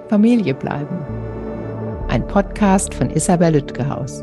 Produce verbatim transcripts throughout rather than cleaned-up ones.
Familie bleiben. Ein Podcast von Isabel Lütgehaus.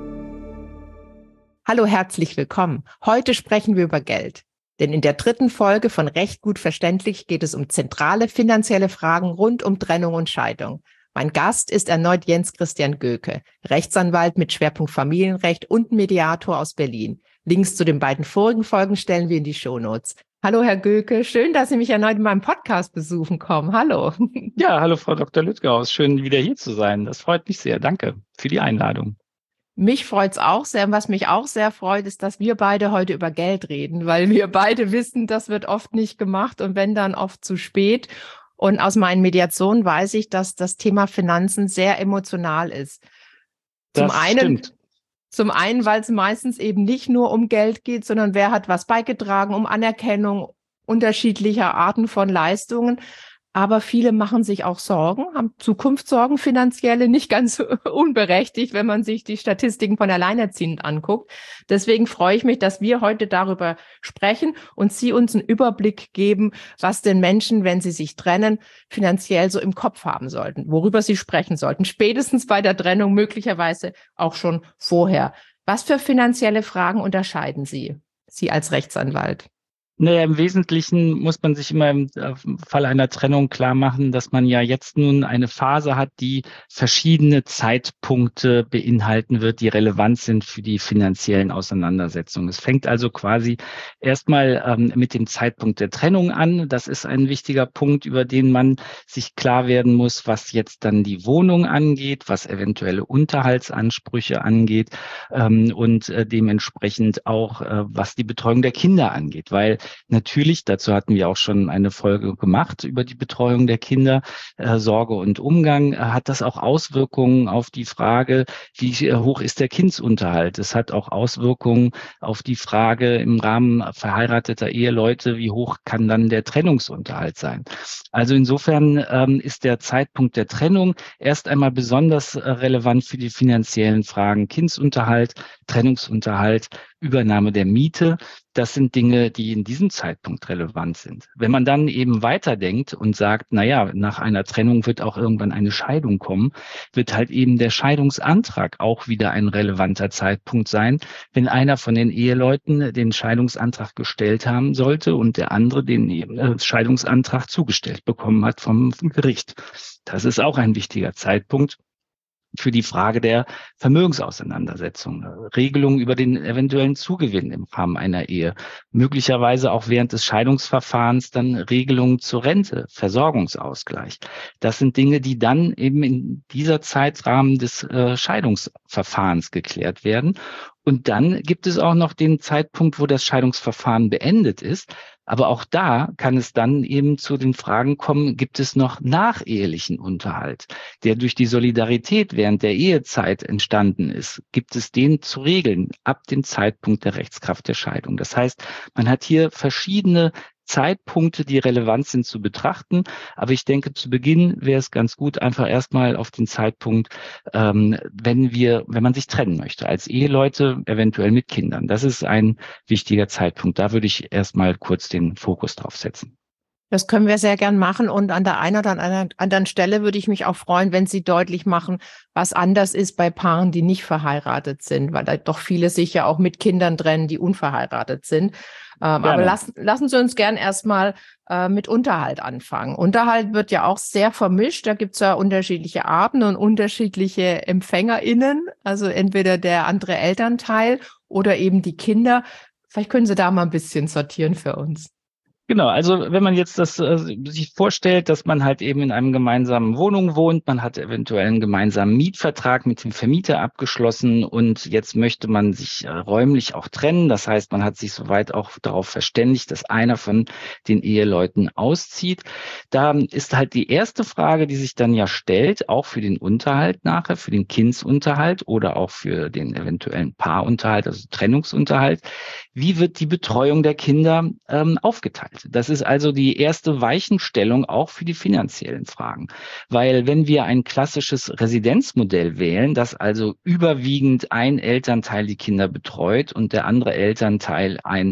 Hallo, herzlich willkommen. Heute sprechen wir über Geld. Denn in der dritten Folge von Recht gut verständlich geht es um zentrale finanzielle Fragen rund um Trennung und Scheidung. Mein Gast ist erneut Jens Christian Göke, Rechtsanwalt mit Schwerpunkt Familienrecht und Mediator aus Berlin. Links zu den beiden vorigen Folgen stellen wir in die Shownotes. Hallo, Herr Göke, schön, dass Sie mich erneut in meinem Podcast besuchen kommen. Hallo. Ja, hallo, Frau Doktor Lütgehaus. Schön, wieder hier zu sein. Das freut mich sehr. Danke für die Einladung. Mich freut's auch sehr. Und was mich auch sehr freut, ist, dass wir beide heute über Geld reden, weil wir beide wissen, das wird oft nicht gemacht und wenn, dann oft zu spät. Und aus meinen Mediationen weiß ich, dass das Thema Finanzen sehr emotional ist. Zum Das einen, stimmt. Zum einen, weil es meistens eben nicht nur um Geld geht, sondern wer hat was beigetragen, um Anerkennung unterschiedlicher Arten von Leistungen. Aber viele machen sich auch Sorgen, haben Zukunftssorgen, finanzielle, nicht ganz unberechtigt, wenn man sich die Statistiken von Alleinerziehenden anguckt. Deswegen freue ich mich, dass wir heute darüber sprechen und Sie uns einen Überblick geben, was denn Menschen, wenn sie sich trennen, finanziell so im Kopf haben sollten, worüber sie sprechen sollten. Spätestens bei der Trennung, möglicherweise auch schon vorher. Was für finanzielle Fragen unterscheiden Sie, Sie als Rechtsanwalt? Naja, im Wesentlichen muss man sich immer im Fall einer Trennung klar machen, dass man ja jetzt nun eine Phase hat, die verschiedene Zeitpunkte beinhalten wird, die relevant sind für die finanziellen Auseinandersetzungen. Es fängt also quasi erstmal ähm, mit dem Zeitpunkt der Trennung an. Das ist ein wichtiger Punkt, über den man sich klar werden muss, was jetzt dann die Wohnung angeht, was eventuelle Unterhaltsansprüche angeht ähm, und äh, dementsprechend auch, äh, was die Betreuung der Kinder angeht, weil natürlich, dazu hatten wir auch schon eine Folge gemacht über die Betreuung der Kinder, äh, Sorge und Umgang, äh, hat das auch Auswirkungen auf die Frage, wie äh, hoch ist der Kindsunterhalt. Es hat auch Auswirkungen auf die Frage im Rahmen verheirateter Eheleute, wie hoch kann dann der Trennungsunterhalt sein. Also insofern ähm, ist der Zeitpunkt der Trennung erst einmal besonders äh, relevant für die finanziellen Fragen Kindsunterhalt, Trennungsunterhalt, Übernahme der Miete. Das sind Dinge, die in diesem Zeitpunkt relevant sind. Wenn man dann eben weiterdenkt und sagt, na ja, nach einer Trennung wird auch irgendwann eine Scheidung kommen, wird halt eben der Scheidungsantrag auch wieder ein relevanter Zeitpunkt sein, wenn einer von den Eheleuten den Scheidungsantrag gestellt haben sollte und der andere den äh, Scheidungsantrag zugestellt bekommen hat vom Gericht. Das ist auch ein wichtiger Zeitpunkt für die Frage der Vermögensauseinandersetzung, Regelungen über den eventuellen Zugewinn im Rahmen einer Ehe, möglicherweise auch während des Scheidungsverfahrens dann Regelungen zur Rente, Versorgungsausgleich. Das sind Dinge, die dann eben in dieser Zeitrahmen des äh, Scheidungsverfahrens geklärt werden. Und dann gibt es auch noch den Zeitpunkt, wo das Scheidungsverfahren beendet ist. Aber auch da kann es dann eben zu den Fragen kommen, gibt es noch nachehelichen Unterhalt, der durch die Solidarität während der Ehezeit entstanden ist? Gibt es den zu regeln ab dem Zeitpunkt der Rechtskraft der Scheidung? Das heißt, man hat hier verschiedene Zeitpunkte, die relevant sind zu betrachten. Aber ich denke, zu Beginn wäre es ganz gut, einfach erstmal auf den Zeitpunkt, ähm, wenn wir, wenn man sich trennen möchte, als Eheleute, eventuell mit Kindern. Das ist ein wichtiger Zeitpunkt. Da würde ich erstmal kurz den Fokus drauf setzen. Das können wir sehr gern machen und an der einen oder anderen Stelle würde ich mich auch freuen, wenn Sie deutlich machen, was anders ist bei Paaren, die nicht verheiratet sind, weil da doch viele sich ja auch mit Kindern trennen, die unverheiratet sind. Ähm, aber lassen, lassen Sie uns gern erstmal äh, mit Unterhalt anfangen. Unterhalt wird ja auch sehr vermischt, da gibt es ja unterschiedliche Arten und unterschiedliche EmpfängerInnen, also entweder der andere Elternteil oder eben die Kinder. Vielleicht können Sie da mal ein bisschen sortieren für uns. Genau, also wenn man jetzt das äh, sich vorstellt, dass man halt eben in einem gemeinsamen Wohnung wohnt, man hat eventuell einen gemeinsamen Mietvertrag mit dem Vermieter abgeschlossen und jetzt möchte man sich äh, räumlich auch trennen. Das heißt, man hat sich soweit auch darauf verständigt, dass einer von den Eheleuten auszieht. Da ist halt die erste Frage, die sich dann ja stellt, auch für den Unterhalt nachher, für den Kindsunterhalt oder auch für den eventuellen Paarunterhalt, also Trennungsunterhalt. Wie wird die Betreuung der Kinder ähm, aufgeteilt? Das ist also die erste Weichenstellung auch für die finanziellen Fragen. Weil wenn wir ein klassisches Residenzmodell wählen, das also überwiegend ein Elternteil die Kinder betreut und der andere Elternteil ein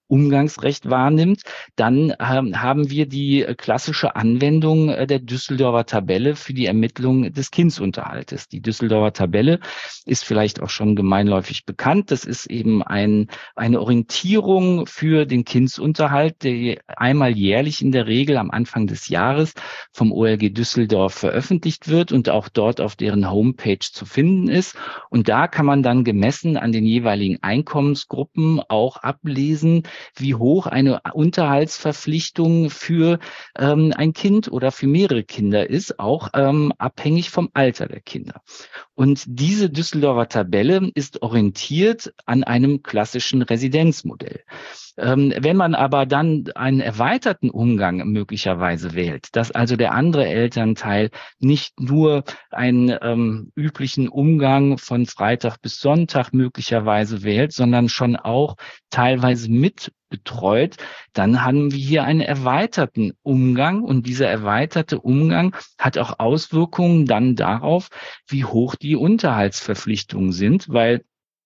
Umgangsrecht wahrnimmt, dann ähm, haben wir die äh, klassische Anwendung äh, der Düsseldorfer Tabelle für die Ermittlung des Kindsunterhaltes. Die Düsseldorfer Tabelle ist vielleicht auch schon gemeinläufig bekannt. Das ist eben ein, eine Orientierung für den Kindsunterhalt, der einmal jährlich in der Regel am Anfang des Jahres vom O L G Düsseldorf veröffentlicht wird und auch dort auf deren Homepage zu finden ist. Und da kann man dann gemessen an den jeweiligen Einkommensgruppen auch ablesen, wie hoch eine Unterhaltsverpflichtung für ähm, ein Kind oder für mehrere Kinder ist, auch ähm, abhängig vom Alter der Kinder. Und diese Düsseldorfer Tabelle ist orientiert an einem klassischen Residenzmodell. Ähm, wenn man aber dann einen erweiterten Umgang möglicherweise wählt, dass also der andere Elternteil nicht nur einen ähm, üblichen Umgang von Freitag bis Sonntag möglicherweise wählt, sondern schon auch teilweise mit betreut, dann haben wir hier einen erweiterten Umgang und dieser erweiterte Umgang hat auch Auswirkungen dann darauf, wie hoch die Unterhaltsverpflichtungen sind, weil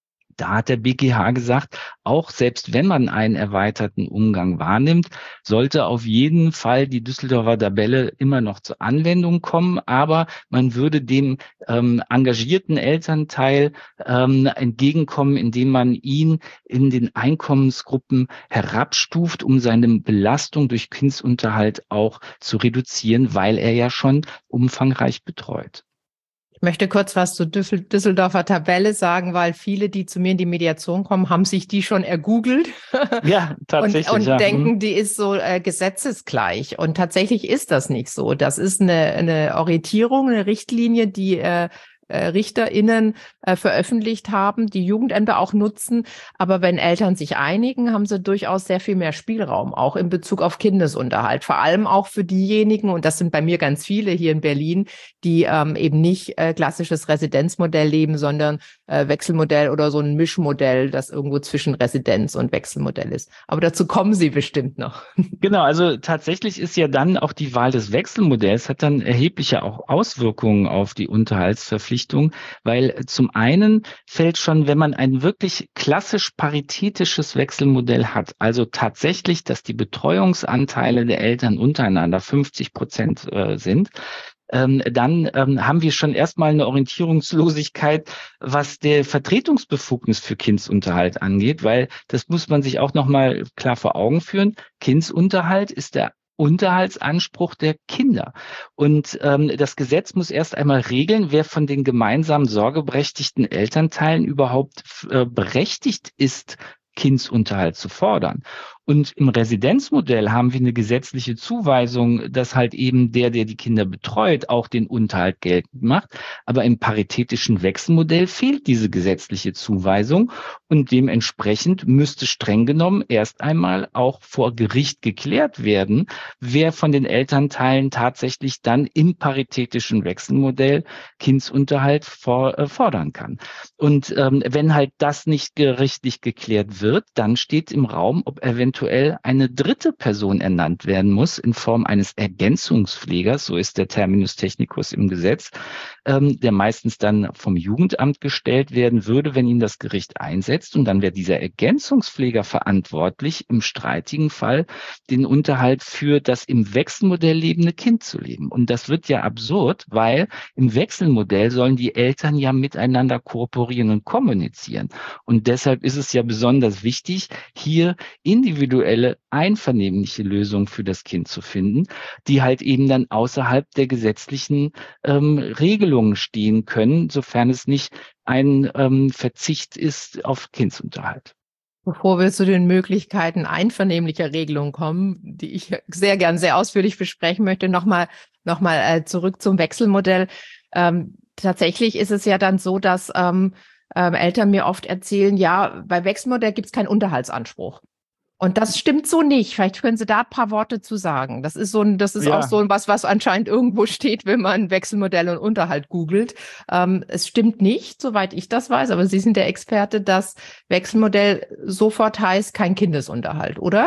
da hat der B G H gesagt, auch selbst wenn man einen erweiterten Umgang wahrnimmt, sollte auf jeden Fall die Düsseldorfer Tabelle immer noch zur Anwendung kommen, aber man würde dem ähm, engagierten Elternteil ähm, entgegenkommen, indem man ihn in den Einkommensgruppen herabstuft, um seine Belastung durch Kindsunterhalt auch zu reduzieren, weil er ja schon umfangreich betreut. Ich möchte kurz was zur Düsseldorfer Tabelle sagen, weil viele, die zu mir in die Mediation kommen, haben sich die schon ergoogelt. Ja, tatsächlich. Und, und ja. denken, die ist so äh, gesetzesgleich. Und tatsächlich ist das nicht so. Das ist eine, eine Orientierung, eine Richtlinie, die äh, RichterInnen äh, veröffentlicht haben, die Jugendämter auch nutzen. Aber wenn Eltern sich einigen, haben sie durchaus sehr viel mehr Spielraum, auch in Bezug auf Kindesunterhalt. Vor allem auch für diejenigen, und das sind bei mir ganz viele hier in Berlin, die ähm, eben nicht äh, klassisches Residenzmodell leben, sondern äh, Wechselmodell oder so ein Mischmodell, das irgendwo zwischen Residenz und Wechselmodell ist. Aber dazu kommen Sie bestimmt noch. Genau, also tatsächlich ist ja dann auch die Wahl des Wechselmodells hat dann erhebliche auch Auswirkungen auf die Unterhaltsverpflichtung, weil zum einen fällt schon, wenn man ein wirklich klassisch paritätisches Wechselmodell hat, also tatsächlich, dass die Betreuungsanteile der Eltern untereinander fünfzig Prozent äh, sind, Ähm, dann ähm, haben wir schon erstmal eine Orientierungslosigkeit, was der Vertretungsbefugnis für Kindsunterhalt angeht, weil das muss man sich auch nochmal klar vor Augen führen. Kindsunterhalt ist der Unterhaltsanspruch der Kinder. Und ähm, das Gesetz muss erst einmal regeln, wer von den gemeinsamen sorgeberechtigten Elternteilen überhaupt äh, berechtigt ist, Kindsunterhalt zu fordern. Und im Residenzmodell haben wir eine gesetzliche Zuweisung, dass halt eben der, der die Kinder betreut, auch den Unterhalt geltend macht. Aber im paritätischen Wechselmodell fehlt diese gesetzliche Zuweisung und dementsprechend müsste streng genommen erst einmal auch vor Gericht geklärt werden, wer von den Elternteilen tatsächlich dann im paritätischen Wechselmodell Kindsunterhalt for, äh, fordern kann. Und ähm, wenn halt das nicht gerichtlich geklärt wird, dann steht im Raum, ob eventuell eine dritte Person ernannt werden muss in Form eines Ergänzungspflegers, so ist der Terminus technicus im Gesetz, ähm, der meistens dann vom Jugendamt gestellt werden würde, wenn ihn das Gericht einsetzt. Und dann wäre dieser Ergänzungspfleger verantwortlich, im streitigen Fall den Unterhalt für das im Wechselmodell lebende Kind zu leben. Und das wird ja absurd, weil im Wechselmodell sollen die Eltern ja miteinander kooperieren und kommunizieren. Und deshalb ist es ja besonders wichtig, hier individuelle, einvernehmliche Lösungen für das Kind zu finden, die halt eben dann außerhalb der gesetzlichen ähm, Regelungen stehen können, sofern es nicht ein ähm, Verzicht ist auf Kindsunterhalt. Bevor wir zu den Möglichkeiten einvernehmlicher Regelungen kommen, die ich sehr gern sehr ausführlich besprechen möchte, nochmal noch mal, äh, zurück zum Wechselmodell. Ähm, tatsächlich ist es ja dann so, dass ähm, ähm, Eltern mir oft erzählen, ja, bei Wechselmodell gibt es keinen Unterhaltsanspruch. Und das stimmt so nicht. Vielleicht können Sie da ein paar Worte zu sagen. Das ist so ein, das ist ja auch so was, was anscheinend irgendwo steht, wenn man Wechselmodell und Unterhalt googelt. Ähm, es stimmt nicht, soweit ich das weiß, aber Sie sind der Experte, dass Wechselmodell sofort heißt kein Kindesunterhalt, oder?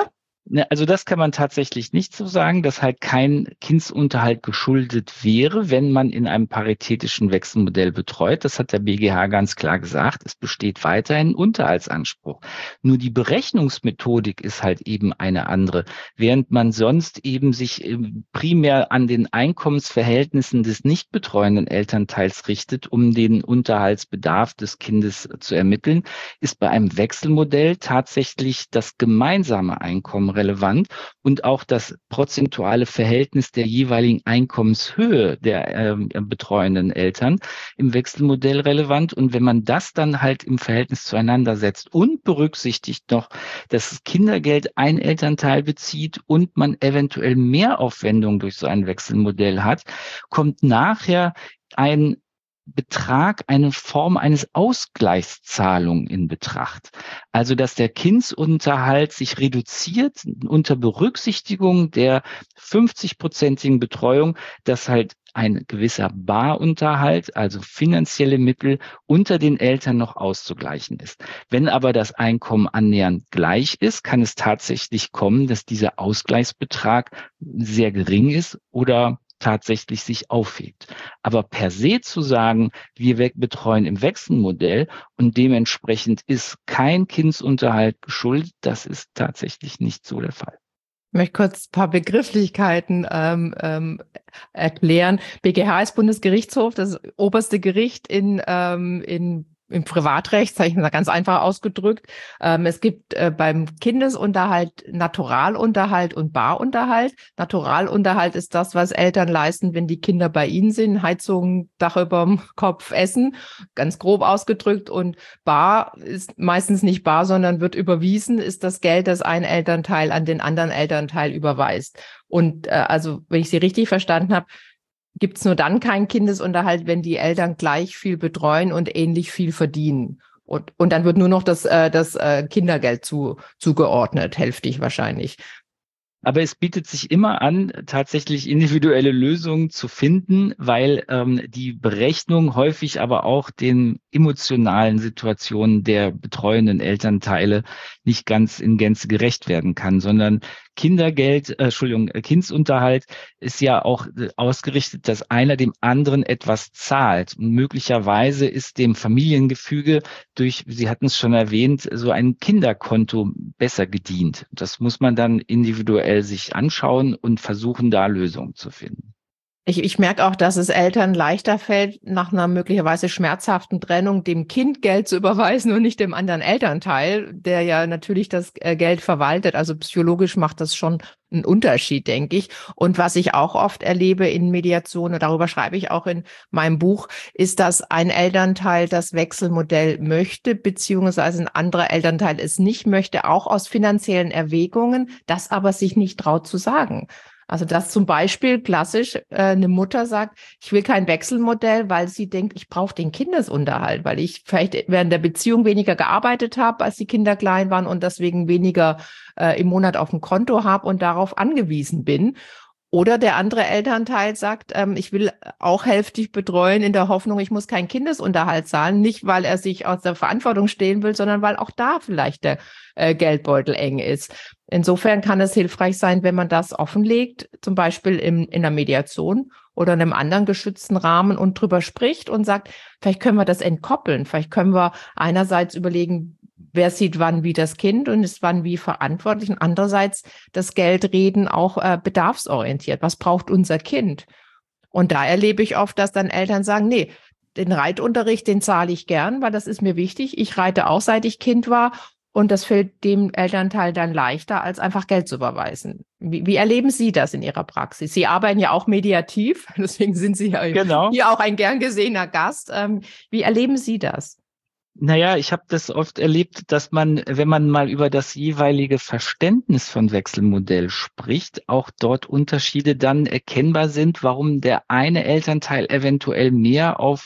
Ne, also das kann man tatsächlich nicht so sagen, dass halt kein Kindsunterhalt geschuldet wäre, wenn man in einem paritätischen Wechselmodell betreut. Das hat der B G H ganz klar gesagt. Es besteht weiterhin ein Unterhaltsanspruch. Nur die Berechnungsmethodik ist halt eben eine andere. Während man sonst eben sich primär an den Einkommensverhältnissen des nicht betreuenden Elternteils richtet, um den Unterhaltsbedarf des Kindes zu ermitteln, ist bei einem Wechselmodell tatsächlich das gemeinsame Einkommen relevant und auch das prozentuale Verhältnis der jeweiligen Einkommenshöhe der äh, betreuenden Eltern im Wechselmodell relevant. Und wenn man das dann halt im Verhältnis zueinander setzt und berücksichtigt noch, dass das Kindergeld ein Elternteil bezieht und man eventuell Mehraufwendungen durch so ein Wechselmodell hat, kommt nachher ein Betrag, eine Form eines Ausgleichszahlung in Betracht. Also, dass der Kindsunterhalt sich reduziert unter Berücksichtigung der fünfzig-prozentigen Betreuung, dass halt ein gewisser Barunterhalt, also finanzielle Mittel unter den Eltern noch auszugleichen ist. Wenn aber das Einkommen annähernd gleich ist, kann es tatsächlich kommen, dass dieser Ausgleichsbetrag sehr gering ist oder tatsächlich sich aufhebt. Aber per se zu sagen, wir betreuen im Wechselmodell und dementsprechend ist kein Kindsunterhalt geschuldet, das ist tatsächlich nicht so der Fall. Ich möchte kurz ein paar Begrifflichkeiten ähm, ähm, erklären. B G H ist Bundesgerichtshof, das oberste Gericht in, ähm, in im Privatrecht, sage ich mal ganz einfach ausgedrückt. Ähm, es gibt äh, beim Kindesunterhalt Naturalunterhalt und Barunterhalt. Naturalunterhalt ist das, was Eltern leisten, wenn die Kinder bei ihnen sind. Heizung, Dach überm Kopf, Essen, ganz grob ausgedrückt. Und Bar ist meistens nicht bar, sondern wird überwiesen, ist das Geld, das ein Elternteil an den anderen Elternteil überweist. Und äh, also, wenn ich Sie richtig verstanden habe, gibt es nur dann keinen Kindesunterhalt, wenn die Eltern gleich viel betreuen und ähnlich viel verdienen. Und, und dann wird nur noch das, äh, das äh, Kindergeld zu, zugeordnet, hälftig wahrscheinlich. Aber es bietet sich immer an, tatsächlich individuelle Lösungen zu finden, weil ähm, die Berechnung häufig aber auch den emotionalen Situationen der betreuenden Elternteile nicht ganz in Gänze gerecht werden kann, sondern Kindergeld, äh, Entschuldigung, Kindsunterhalt ist ja auch äh, ausgerichtet, dass einer dem anderen etwas zahlt. Und möglicherweise ist dem Familiengefüge durch, Sie hatten es schon erwähnt, so ein Kinderkonto besser gedient. Das muss man dann individuell sich anschauen und versuchen, da Lösungen zu finden. Ich, ich merke auch, dass es Eltern leichter fällt, nach einer möglicherweise schmerzhaften Trennung dem Kind Geld zu überweisen und nicht dem anderen Elternteil, der ja natürlich das Geld verwaltet. Also psychologisch macht das schon einen Unterschied, denke ich. Und was ich auch oft erlebe in Mediationen, und darüber schreibe ich auch in meinem Buch, ist, dass ein Elternteil das Wechselmodell möchte, beziehungsweise ein anderer Elternteil es nicht möchte, auch aus finanziellen Erwägungen, das aber sich nicht traut zu sagen. Also dass zum Beispiel klassisch äh, eine Mutter sagt, ich will kein Wechselmodell, weil sie denkt, ich brauche den Kindesunterhalt, weil ich vielleicht während der Beziehung weniger gearbeitet habe, als die Kinder klein waren und deswegen weniger äh, im Monat auf dem Konto habe und darauf angewiesen bin. Oder der andere Elternteil sagt, ähm, ich will auch hälftig betreuen in der Hoffnung, ich muss keinen Kindesunterhalt zahlen, nicht weil er sich aus der Verantwortung stehlen will, sondern weil auch da vielleicht der äh, Geldbeutel eng ist. Insofern kann es hilfreich sein, wenn man das offenlegt, zum Beispiel im, in der Mediation oder in einem anderen geschützten Rahmen und drüber spricht und sagt, vielleicht können wir das entkoppeln, vielleicht können wir einerseits überlegen, wer sieht wann wie das Kind und ist wann wie verantwortlich und andererseits das Geld reden auch äh, bedarfsorientiert. Was braucht unser Kind? Und da erlebe ich oft, dass dann Eltern sagen, nee, den Reitunterricht, den zahle ich gern, weil das ist mir wichtig. Ich reite auch, seit ich Kind war. Und das fällt dem Elternteil dann leichter, als einfach Geld zu überweisen. Wie, wie erleben Sie das in Ihrer Praxis? Sie arbeiten ja auch mediativ, deswegen sind Sie ja genau. hier auch ein gern gesehener Gast. Ähm, wie erleben Sie das? Naja, ich habe das oft erlebt, dass man, wenn man mal über das jeweilige Verständnis von Wechselmodell spricht, auch dort Unterschiede dann erkennbar sind, warum der eine Elternteil eventuell mehr auf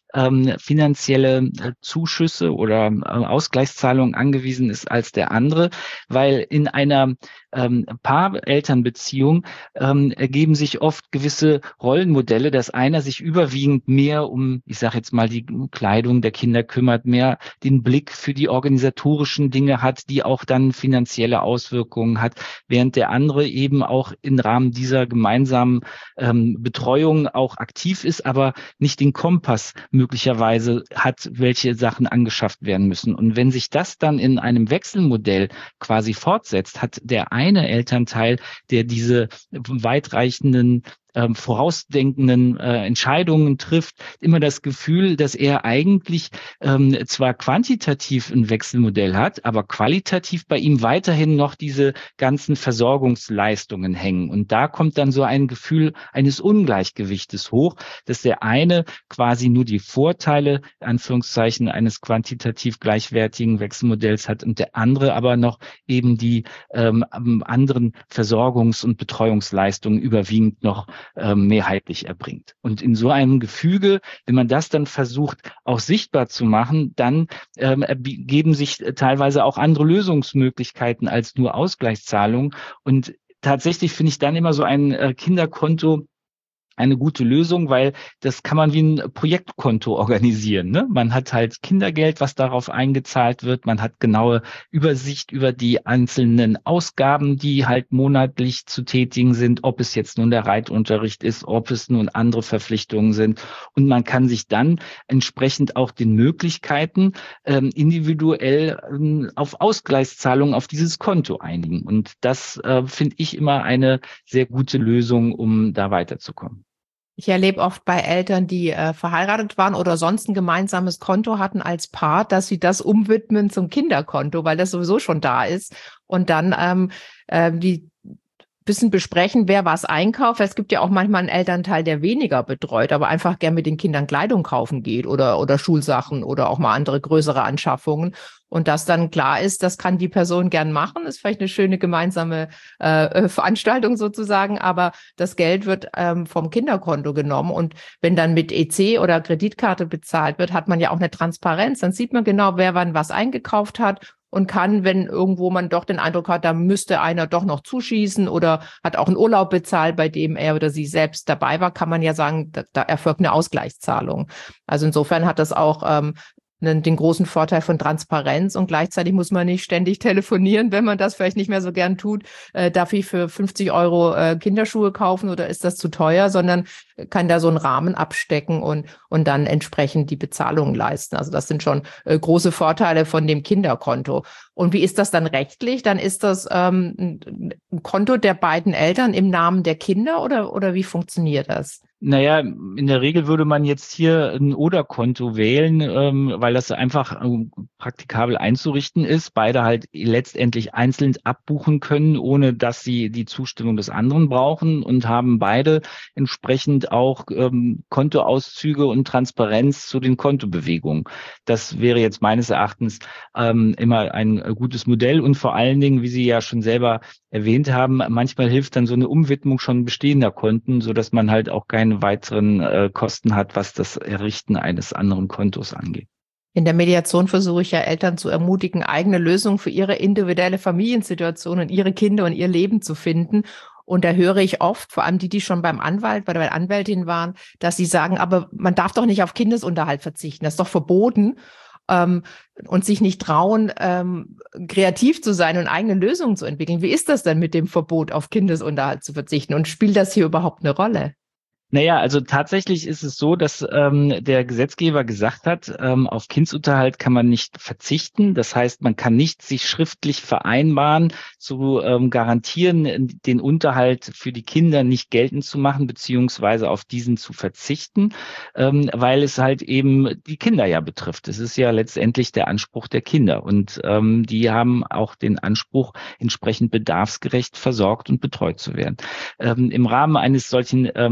ähm, finanzielle äh, Zuschüsse oder äh, Ausgleichszahlungen angewiesen ist als der andere, weil in einer ähm, Paar-Eltern-Beziehung ähm, ergeben sich oft gewisse Rollenmodelle, dass einer sich überwiegend mehr um, ich sage jetzt mal, die Kleidung der Kinder kümmert, mehr den Blick für die organisatorischen Dinge hat, die auch dann finanzielle Auswirkungen hat, während der andere eben auch im Rahmen dieser gemeinsamen ähm, Betreuung auch aktiv ist, aber nicht den Kompass möglicherweise hat, welche Sachen angeschafft werden müssen. Und wenn sich das dann in einem Wechselmodell quasi fortsetzt, hat der eine Elternteil, der diese weitreichenden ähm, vorausdenkenden äh, Entscheidungen trifft, immer das Gefühl, dass er eigentlich ähm, zwar quantitativ ein Wechselmodell hat, aber qualitativ bei ihm weiterhin noch diese ganzen Versorgungsleistungen hängen. Und da kommt dann so ein Gefühl eines Ungleichgewichtes hoch, dass der eine quasi nur die Vorteile, Anführungszeichen, eines quantitativ gleichwertigen Wechselmodells hat und der andere aber noch eben die ähm, anderen Versorgungs- und Betreuungsleistungen überwiegend noch ähm, mehrheitlich erbringt. Und in so einem Gefüge, wenn man das dann versucht, auch sichtbar zu machen, dann ähm, ergeben sich teilweise auch andere Lösungsmöglichkeiten als nur Ausgleichszahlungen. Und tatsächlich finde ich dann immer so ein äh, Kinderkonto eine gute Lösung, weil das kann man wie ein Projektkonto organisieren. Ne? Man hat halt Kindergeld, was darauf eingezahlt wird. Man hat genaue Übersicht über die einzelnen Ausgaben, die halt monatlich zu tätigen sind, ob es jetzt nun der Reitunterricht ist, ob es nun andere Verpflichtungen sind. Und man kann sich dann entsprechend auch den Möglichkeiten ähm, individuell ähm, auf Ausgleichszahlungen auf dieses Konto einigen. Und das äh, finde ich immer eine sehr gute Lösung, um da weiterzukommen. Ich erlebe oft bei Eltern, die äh, verheiratet waren oder sonst ein gemeinsames Konto hatten als Paar, dass sie das umwidmen zum Kinderkonto, weil das sowieso schon da ist. Und dann ähm, äh, die bisschen besprechen, wer was einkauft. Es gibt ja auch manchmal einen Elternteil, der weniger betreut, aber einfach gern mit den Kindern Kleidung kaufen geht oder, oder Schulsachen oder auch mal andere größere Anschaffungen. Und das dann klar ist, das kann die Person gern machen, ist vielleicht eine schöne gemeinsame äh, Veranstaltung sozusagen, aber das Geld wird ähm, vom Kinderkonto genommen. Und wenn dann mit E C oder Kreditkarte bezahlt wird, hat man ja auch eine Transparenz. Dann sieht man genau, wer wann was eingekauft hat und kann, wenn irgendwo man doch den Eindruck hat, da müsste einer doch noch zuschießen oder hat auch einen Urlaub bezahlt, bei dem er oder sie selbst dabei war, kann man ja sagen, da, da erfolgt eine Ausgleichszahlung. Also insofern hat das auch ähm, den großen Vorteil von Transparenz und gleichzeitig muss man nicht ständig telefonieren, wenn man das vielleicht nicht mehr so gern tut. Äh, darf ich für fünfzig Euro äh, Kinderschuhe kaufen oder ist das zu teuer, sondern kann da so einen Rahmen abstecken und, und dann entsprechend die Bezahlungen leisten. Also das sind schon äh, große Vorteile von dem Kinderkonto. Und wie ist das dann rechtlich? Dann ist das ähm, ein Konto der beiden Eltern im Namen der Kinder oder, oder wie funktioniert das? Naja, in der Regel würde man jetzt hier ein Oder-Konto wählen, ähm, weil das einfach ähm, praktikabel einzurichten ist. Beide halt letztendlich einzeln abbuchen können, ohne dass sie die Zustimmung des anderen brauchen und haben beide entsprechend auch ähm, Kontoauszüge und Transparenz zu den Kontobewegungen. Das wäre jetzt meines Erachtens ähm, immer ein gutes Modell und vor allen Dingen, wie Sie ja schon selber erwähnt haben, manchmal hilft dann so eine Umwidmung schon bestehender Konten, so dass man halt auch keine weiteren äh, Kosten hat, was das Errichten eines anderen Kontos angeht. In der Mediation versuche ich ja Eltern zu ermutigen, eigene Lösungen für ihre individuelle Familiensituation und ihre Kinder und ihr Leben zu finden. Und da höre ich oft, vor allem die, die schon beim Anwalt, bei der Anwältin waren, dass sie sagen, aber man darf doch nicht auf Kindesunterhalt verzichten, das ist doch verboten. Ähm, und sich nicht trauen, ähm, kreativ zu sein und eigene Lösungen zu entwickeln. Wie ist das denn mit dem Verbot, auf Kindesunterhalt zu verzichten? Und spielt das hier überhaupt eine Rolle? Naja, also tatsächlich ist es so, dass ähm, der Gesetzgeber gesagt hat, ähm, auf Kindsunterhalt kann man nicht verzichten. Das heißt, man kann nicht sich schriftlich vereinbaren, zu ähm, garantieren, den Unterhalt für die Kinder nicht geltend zu machen, beziehungsweise auf diesen zu verzichten, ähm, weil es halt eben die Kinder ja betrifft. Es ist ja letztendlich der Anspruch der Kinder und ähm, die haben auch den Anspruch, entsprechend bedarfsgerecht versorgt und betreut zu werden. Ähm, im Rahmen eines solchen ähm,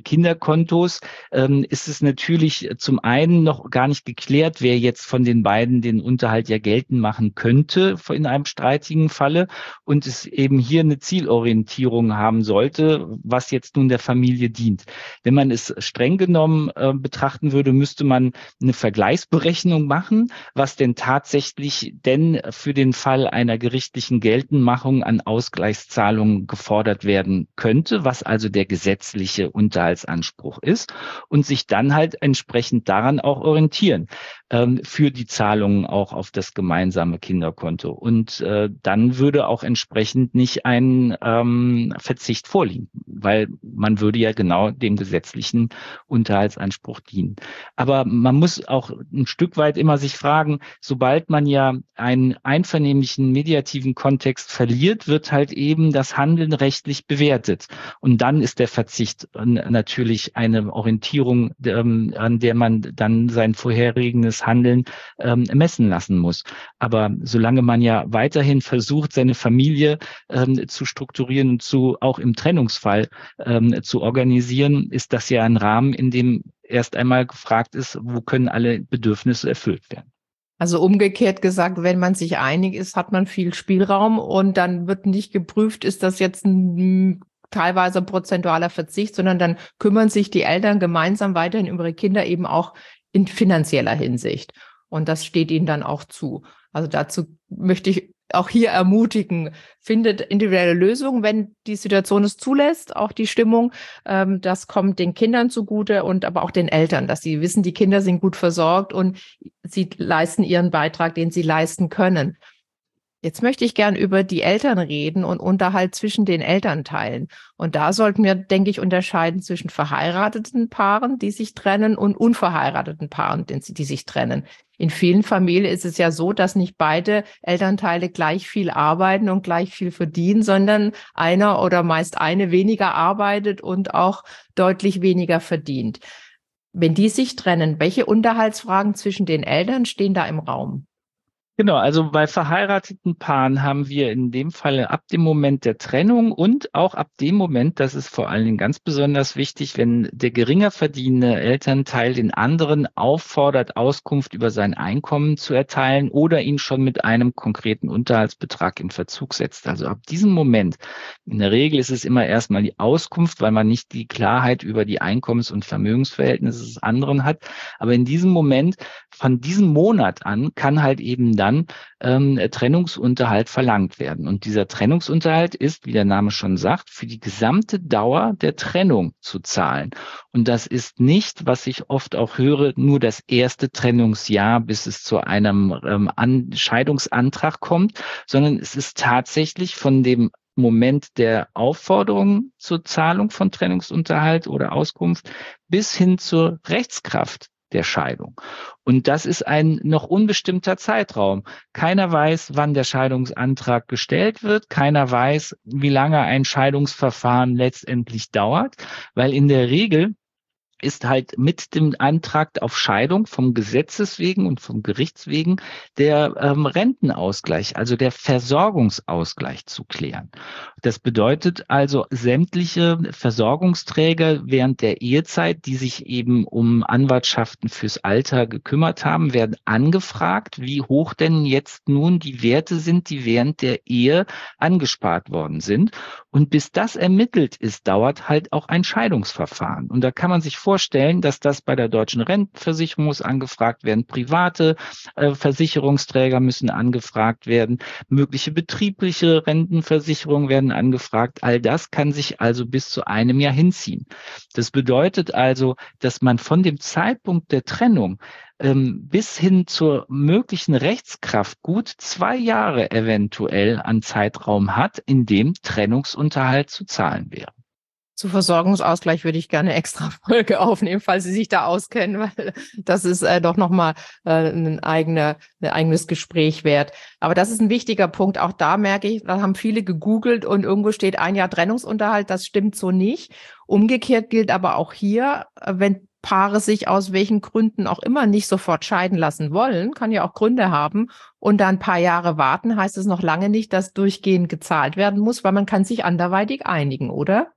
Kinderkontos ähm, ist es natürlich zum einen noch gar nicht geklärt, wer jetzt von den beiden den Unterhalt ja geltend machen könnte in einem streitigen Falle und es eben hier eine Zielorientierung haben sollte, was jetzt nun der Familie dient. Wenn man es streng genommen äh, betrachten würde, müsste man eine Vergleichsberechnung machen, was denn tatsächlich denn für den Fall einer gerichtlichen Geltendmachung an Ausgleichszahlungen gefordert werden könnte, was also der gesetzliche Unterhaltsanspruch ist und sich dann halt entsprechend daran auch orientieren ähm, für die Zahlungen auch auf das gemeinsame Kinderkonto. Und äh, dann würde auch entsprechend nicht ein ähm, Verzicht vorliegen, weil man würde ja genau dem gesetzlichen Unterhaltsanspruch dienen. Aber man muss auch ein Stück weit immer sich fragen, sobald man ja einen einvernehmlichen mediativen Kontext verliert, wird halt eben das Handeln rechtlich bewertet. Und dann ist der Verzicht natürlich eine Orientierung, ähm, an der man dann sein vorheriges Handeln ähm, messen lassen muss. Aber solange man ja weiterhin versucht, seine Familie ähm, zu strukturieren und zu auch im Trennungsfall ähm, zu organisieren, ist das ja ein Rahmen, in dem erst einmal gefragt ist, wo können alle Bedürfnisse erfüllt werden. Also umgekehrt gesagt, wenn man sich einig ist, hat man viel Spielraum und dann wird nicht geprüft, ist das jetzt ein teilweise prozentualer Verzicht, sondern dann kümmern sich die Eltern gemeinsam weiterhin über ihre Kinder eben auch in finanzieller Hinsicht. Und das steht ihnen dann auch zu. Also dazu möchte ich auch hier ermutigen, findet individuelle Lösungen, wenn die Situation es zulässt, auch die Stimmung. Ähm, das kommt den Kindern zugute und aber auch den Eltern, dass sie wissen, die Kinder sind gut versorgt und sie leisten ihren Beitrag, den sie leisten können. Jetzt möchte ich gern über die Eltern reden und Unterhalt zwischen den Elternteilen. Und da sollten wir, denke ich, unterscheiden zwischen verheirateten Paaren, die sich trennen, und unverheirateten Paaren, die sich trennen. In vielen Familien ist es ja so, dass nicht beide Elternteile gleich viel arbeiten und gleich viel verdienen, sondern einer oder meist eine weniger arbeitet und auch deutlich weniger verdient. Wenn die sich trennen, welche Unterhaltsfragen zwischen den Eltern stehen da im Raum? Genau, also bei verheirateten Paaren haben wir in dem Falle ab dem Moment der Trennung und auch ab dem Moment, das ist vor allen Dingen ganz besonders wichtig, wenn der geringer verdienende Elternteil den anderen auffordert, Auskunft über sein Einkommen zu erteilen oder ihn schon mit einem konkreten Unterhaltsbetrag in Verzug setzt. Also ab diesem Moment, in der Regel ist es immer erstmal die Auskunft, weil man nicht die Klarheit über die Einkommens- und Vermögensverhältnisse des anderen hat. Aber in diesem Moment, von diesem Monat an, kann halt eben dann dann ähm, Trennungsunterhalt verlangt werden. Und dieser Trennungsunterhalt ist, wie der Name schon sagt, für die gesamte Dauer der Trennung zu zahlen. Und das ist nicht, was ich oft auch höre, nur das erste Trennungsjahr, bis es zu einem ähm, An- Scheidungsantrag kommt, sondern es ist tatsächlich von dem Moment der Aufforderung zur Zahlung von Trennungsunterhalt oder Auskunft bis hin zur Rechtskraft der Scheidung. Und das ist ein noch unbestimmter Zeitraum. Keiner weiß, wann der Scheidungsantrag gestellt wird. Keiner weiß, wie lange ein Scheidungsverfahren letztendlich dauert, weil in der Regel ist halt mit dem Antrag auf Scheidung vom Gesetzes wegen und vom Gerichts wegen der ähm, Rentenausgleich, also der Versorgungsausgleich zu klären. Das bedeutet also, sämtliche Versorgungsträger während der Ehezeit, die sich eben um Anwartschaften fürs Alter gekümmert haben, werden angefragt, wie hoch denn jetzt nun die Werte sind, die während der Ehe angespart worden sind. Und bis das ermittelt ist, dauert halt auch ein Scheidungsverfahren. Und da kann man sich vorstellen, dass das bei der deutschen Rentenversicherung muss angefragt werden, private äh, Versicherungsträger müssen angefragt werden, mögliche betriebliche Rentenversicherungen werden angefragt. All das kann sich also bis zu einem Jahr hinziehen. Das bedeutet also, dass man von dem Zeitpunkt der Trennung ähm, bis hin zur möglichen Rechtskraft gut zwei Jahre eventuell an Zeitraum hat, in dem Trennungsunterhalt zu zahlen wäre. Zu Versorgungsausgleich würde ich gerne extra Folge aufnehmen, falls Sie sich da auskennen, weil das ist äh, doch nochmal äh, ein, eigener, ein eigenes Gespräch wert. Aber das ist ein wichtiger Punkt. Auch da merke ich, da haben viele gegoogelt und irgendwo steht ein Jahr Trennungsunterhalt. Das stimmt so nicht. Umgekehrt gilt aber auch hier, wenn Paare sich aus welchen Gründen auch immer nicht sofort scheiden lassen wollen, kann ja auch Gründe haben, und dann ein paar Jahre warten, heißt es noch lange nicht, dass durchgehend gezahlt werden muss, weil man kann sich anderweitig einigen, oder?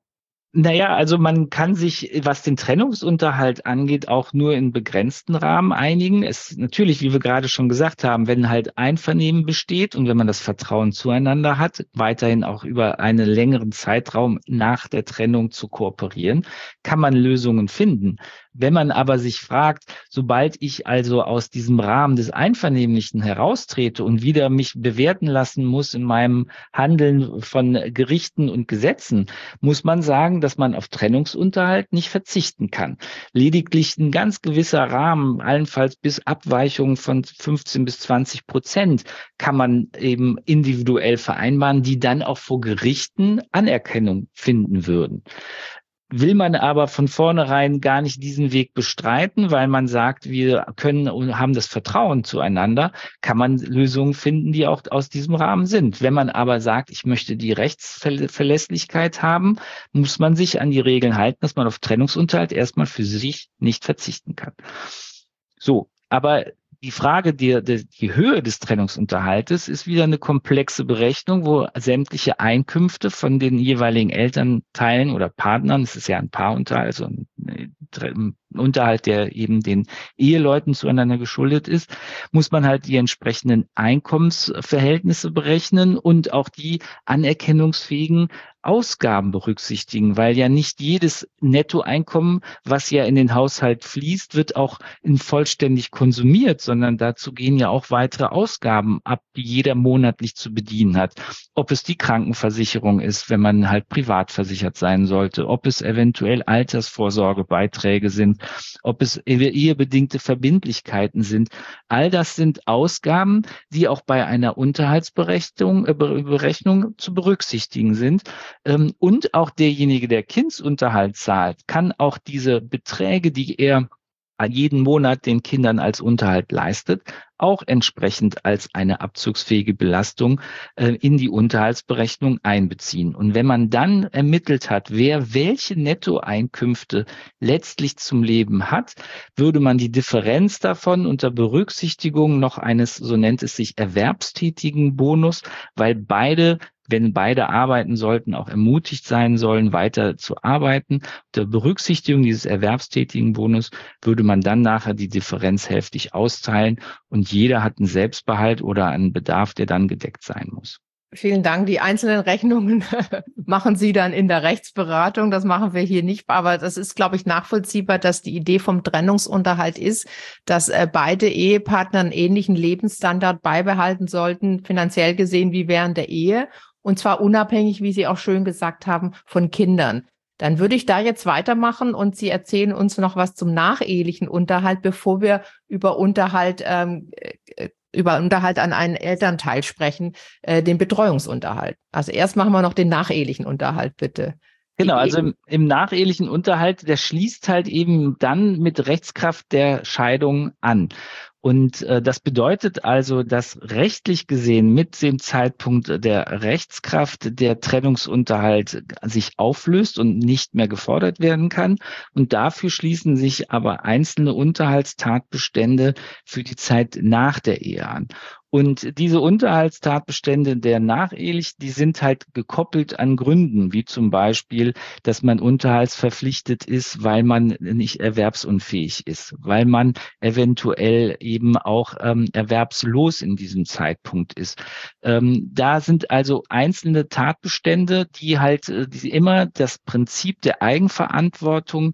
Naja, also man kann sich, was den Trennungsunterhalt angeht, auch nur in begrenzten Rahmen einigen. Es natürlich, wie wir gerade schon gesagt haben, wenn halt Einvernehmen besteht und wenn man das Vertrauen zueinander hat, weiterhin auch über einen längeren Zeitraum nach der Trennung zu kooperieren, kann man Lösungen finden. Wenn man aber sich fragt, sobald ich also aus diesem Rahmen des Einvernehmlichen heraustrete und wieder mich bewerten lassen muss in meinem Handeln von Gerichten und Gesetzen, muss man sagen, dass man auf Trennungsunterhalt nicht verzichten kann. Lediglich ein ganz gewisser Rahmen, allenfalls bis Abweichungen von fünfzehn bis zwanzig Prozent, kann man eben individuell vereinbaren, die dann auch vor Gerichten Anerkennung finden würden. Will man aber von vornherein gar nicht diesen Weg bestreiten, weil man sagt, wir können und haben das Vertrauen zueinander, kann man Lösungen finden, die auch aus diesem Rahmen sind. Wenn man aber sagt, ich möchte die Rechtsverlässlichkeit haben, muss man sich an die Regeln halten, dass man auf Trennungsunterhalt erstmal für sich nicht verzichten kann. So, aber die Frage, die, die, die Höhe des Trennungsunterhaltes ist wieder eine komplexe Berechnung, wo sämtliche Einkünfte von den jeweiligen Elternteilen oder Partnern, es ist ja ein Paarunterhalt, also ein Unterhalt, der eben den Eheleuten zueinander geschuldet ist, muss man halt die entsprechenden Einkommensverhältnisse berechnen und auch die anerkennungsfähigen Ausgaben berücksichtigen, weil ja nicht jedes Nettoeinkommen, was ja in den Haushalt fließt, wird auch in vollständig konsumiert, sondern dazu gehen ja auch weitere Ausgaben ab, die jeder monatlich zu bedienen hat. Ob es die Krankenversicherung ist, wenn man halt privat versichert sein sollte, ob es eventuell Altersvorsorgebeiträge sind, ob es ehebedingte Verbindlichkeiten sind. All das sind Ausgaben, die auch bei einer Unterhaltsberechnung äh, Berechnung zu berücksichtigen sind. Und auch derjenige, der Kindsunterhalt zahlt, kann auch diese Beträge, die er jeden Monat den Kindern als Unterhalt leistet, auch entsprechend als eine abzugsfähige Belastung äh, in die Unterhaltsberechnung einbeziehen. Und wenn man dann ermittelt hat, wer welche Nettoeinkünfte letztlich zum Leben hat, würde man die Differenz davon unter Berücksichtigung noch eines, so nennt es sich, erwerbstätigen Bonus, weil beide wenn beide arbeiten sollten, auch ermutigt sein sollen, weiter zu arbeiten. Unter Berücksichtigung dieses erwerbstätigen Bonus würde man dann nachher die Differenz hälftig austeilen und jeder hat einen Selbstbehalt oder einen Bedarf, der dann gedeckt sein muss. Vielen Dank. Die einzelnen Rechnungen machen Sie dann in der Rechtsberatung. Das machen wir hier nicht. Aber das ist, glaube ich, nachvollziehbar, dass die Idee vom Trennungsunterhalt ist, dass äh, beide Ehepartner einen ähnlichen Lebensstandard beibehalten sollten, finanziell gesehen wie während der Ehe. Und zwar unabhängig, wie Sie auch schön gesagt haben, von Kindern. Dann würde ich da jetzt weitermachen und Sie erzählen uns noch was zum nachehelichen Unterhalt, bevor wir über Unterhalt, ähm, über Unterhalt an einen Elternteil sprechen, äh, den Betreuungsunterhalt. Also erst machen wir noch den nachehelichen Unterhalt, bitte. Genau, also im, im nachehelichen Unterhalt, der schließt halt eben dann mit Rechtskraft der Scheidung an. Und äh, das bedeutet also, dass rechtlich gesehen mit dem Zeitpunkt der Rechtskraft der Trennungsunterhalt sich auflöst und nicht mehr gefordert werden kann. Und dafür schließen sich aber einzelne Unterhaltstatbestände für die Zeit nach der Ehe an. Und diese Unterhaltstatbestände der nachehelich, die sind halt gekoppelt an Gründen, wie zum Beispiel, dass man unterhaltsverpflichtet ist, weil man nicht erwerbsunfähig ist, weil man eventuell eben auch ähm, erwerbslos in diesem Zeitpunkt ist. Ähm, da sind also einzelne Tatbestände, die halt äh, die immer das Prinzip der Eigenverantwortung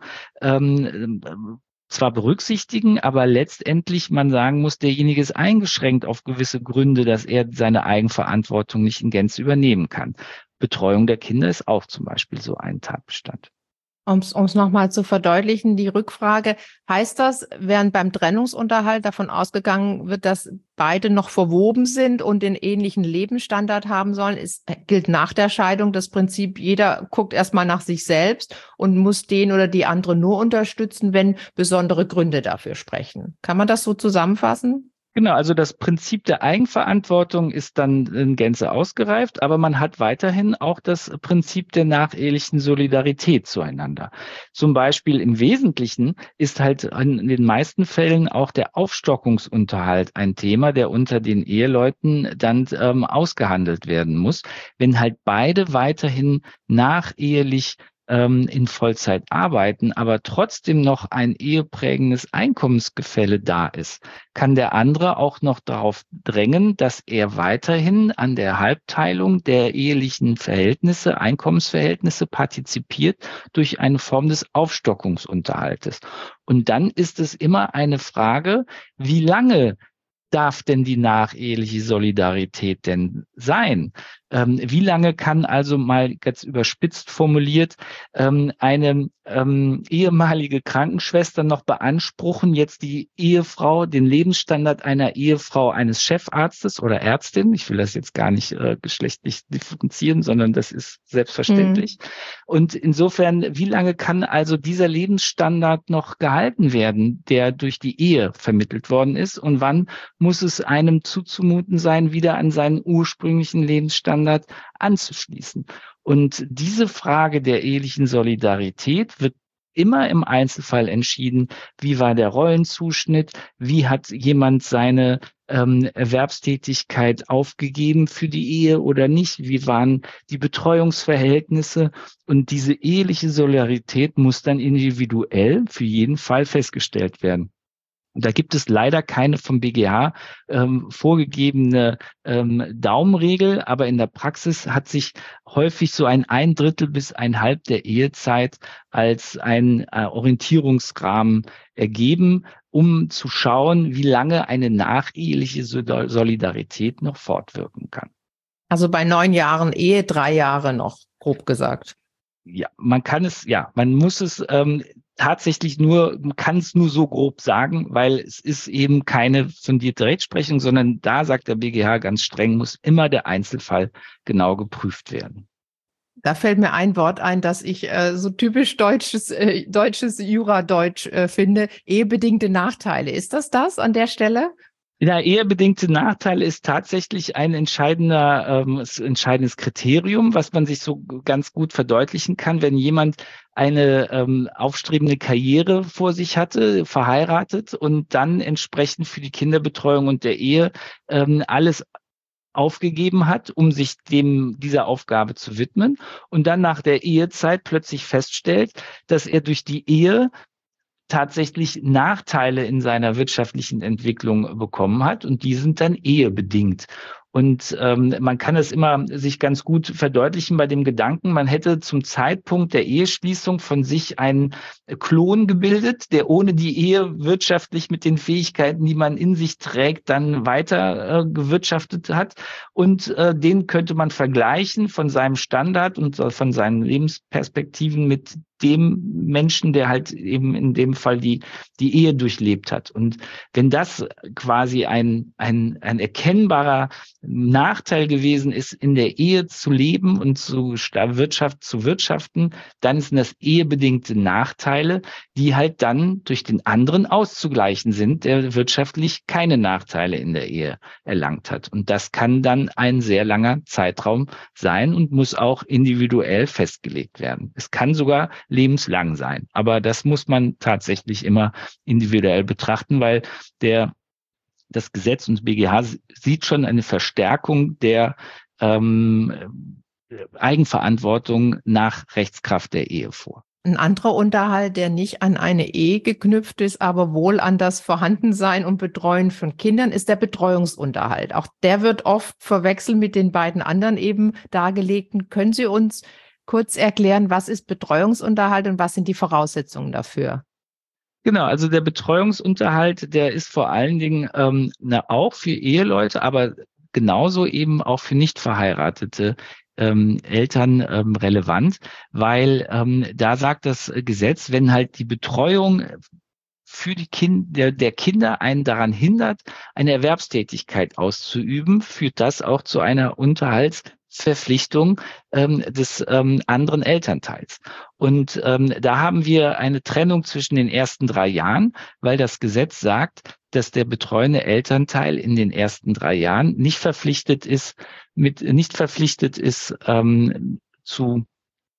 ähm, zwar berücksichtigen, aber letztendlich man sagen muss, derjenige ist eingeschränkt auf gewisse Gründe, dass er seine Eigenverantwortung nicht in Gänze übernehmen kann. Betreuung der Kinder ist auch zum Beispiel so ein Tatbestand. Um es nochmal zu verdeutlichen, die Rückfrage, heißt das, während beim Trennungsunterhalt davon ausgegangen wird, dass beide noch verwoben sind und den ähnlichen Lebensstandard haben sollen, ist, gilt nach der Scheidung das Prinzip, jeder guckt erstmal nach sich selbst und muss den oder die andere nur unterstützen, wenn besondere Gründe dafür sprechen. Kann man das so zusammenfassen? Genau, also das Prinzip der Eigenverantwortung ist dann in Gänze ausgereift, aber man hat weiterhin auch das Prinzip der nachehelichen Solidarität zueinander. Zum Beispiel im Wesentlichen ist halt in den meisten Fällen auch der Aufstockungsunterhalt ein Thema, der unter den Eheleuten dann ähm, ausgehandelt werden muss, wenn halt beide weiterhin nachehelich ähm, in Vollzeit arbeiten, aber trotzdem noch ein eheprägendes Einkommensgefälle da ist, kann der andere auch noch darauf drängen, dass er weiterhin an der Halbteilung der ehelichen Verhältnisse, Einkommensverhältnisse partizipiert durch eine Form des Aufstockungsunterhaltes. Und dann ist es immer eine Frage, wie lange darf denn die nacheheliche Solidarität denn sein? Ähm, wie lange kann also mal ganz überspitzt formuliert ähm, eine ähm, ehemalige Krankenschwester noch beanspruchen, jetzt die Ehefrau, den Lebensstandard einer Ehefrau eines Chefarztes oder Ärztin? Ich will das jetzt gar nicht äh, geschlechtlich differenzieren, sondern das ist selbstverständlich. Mhm. Und insofern, wie lange kann also dieser Lebensstandard noch gehalten werden, der durch die Ehe vermittelt worden ist? Und wann muss es einem zuzumuten sein, wieder an seinen ursprünglichen Lebensstandard anzuschließen? Und diese Frage der ehelichen Solidarität wird immer im Einzelfall entschieden. Wie war der Rollenzuschnitt? Wie hat jemand seine ähm, Erwerbstätigkeit aufgegeben für die Ehe oder nicht? Wie waren die Betreuungsverhältnisse? Und diese eheliche Solidarität muss dann individuell für jeden Fall festgestellt werden. Da gibt es leider keine vom B G H ähm, vorgegebene ähm, Daumenregel, aber in der Praxis hat sich häufig so ein ein Drittel bis ein halb der Ehezeit als ein äh, Orientierungsrahmen ergeben, um zu schauen, wie lange eine nacheheliche Solidarität noch fortwirken kann. Also bei neun Jahren Ehe, drei Jahre noch, grob gesagt. Ja, man kann es, ja, man muss es ähm, tatsächlich nur, man kann es nur so grob sagen, weil es ist eben keine fundierte Rechtsprechung, sondern da sagt der B G H ganz streng, muss immer der Einzelfall genau geprüft werden. Da fällt mir ein Wort ein, das ich äh, so typisch deutsches, äh, deutsches Jura-Deutsch äh, finde, ehebedingte Nachteile. Ist das das an der Stelle? Ja, ehebedingte Nachteile ist tatsächlich ein entscheidender, ähm, entscheidendes Kriterium, was man sich so ganz gut verdeutlichen kann, wenn jemand eine ähm, aufstrebende Karriere vor sich hatte, verheiratet und dann entsprechend für die Kinderbetreuung und der Ehe ähm, alles aufgegeben hat, um sich dem dieser Aufgabe zu widmen und dann nach der Ehezeit plötzlich feststellt, dass er durch die Ehe tatsächlich Nachteile in seiner wirtschaftlichen Entwicklung bekommen hat und die sind dann ehebedingt. Und ähm, man kann es immer sich ganz gut verdeutlichen bei dem Gedanken, man hätte zum Zeitpunkt der Eheschließung von sich einen Klon gebildet, der ohne die Ehe wirtschaftlich mit den Fähigkeiten, die man in sich trägt, dann weiter äh, gewirtschaftet hat. Und äh, den könnte man vergleichen von seinem Standard und äh, von seinen Lebensperspektiven mit dem Menschen, der halt eben in dem Fall die, die Ehe durchlebt hat. Und wenn das quasi ein, ein, ein erkennbarer Nachteil gewesen ist, in der Ehe zu leben und zu Wirtschaft zu wirtschaften, dann sind das ehebedingte Nachteile, die halt dann durch den anderen auszugleichen sind, der wirtschaftlich keine Nachteile in der Ehe erlangt hat. Und das kann dann ein sehr langer Zeitraum sein und muss auch individuell festgelegt werden. Es kann sogar lebenslang sein. Aber das muss man tatsächlich immer individuell betrachten, weil der, das Gesetz und das B G H sieht schon eine Verstärkung der ähm, Eigenverantwortung nach Rechtskraft der Ehe vor. Ein anderer Unterhalt, der nicht an eine Ehe geknüpft ist, aber wohl an das Vorhandensein und Betreuen von Kindern, ist der Betreuungsunterhalt. Auch der wird oft verwechselt mit den beiden anderen eben dargelegten. Können Sie uns kurz erklären, was ist Betreuungsunterhalt und was sind die Voraussetzungen dafür? Genau, also der Betreuungsunterhalt, der ist vor allen Dingen ähm, na, auch für Eheleute, aber genauso eben auch für nicht verheiratete ähm, Eltern ähm, relevant, weil ähm, da sagt das Gesetz, wenn halt die Betreuung für die Kinder der, der Kinder einen daran hindert, eine Erwerbstätigkeit auszuüben, führt das auch zu einer Unterhaltsverpflichtung ähm, des ähm, anderen Elternteils. Und ähm, da haben wir eine Trennung zwischen den ersten drei Jahren, weil das Gesetz sagt, dass der betreuende Elternteil in den ersten drei Jahren nicht verpflichtet ist, mit nicht verpflichtet ist, ähm, zu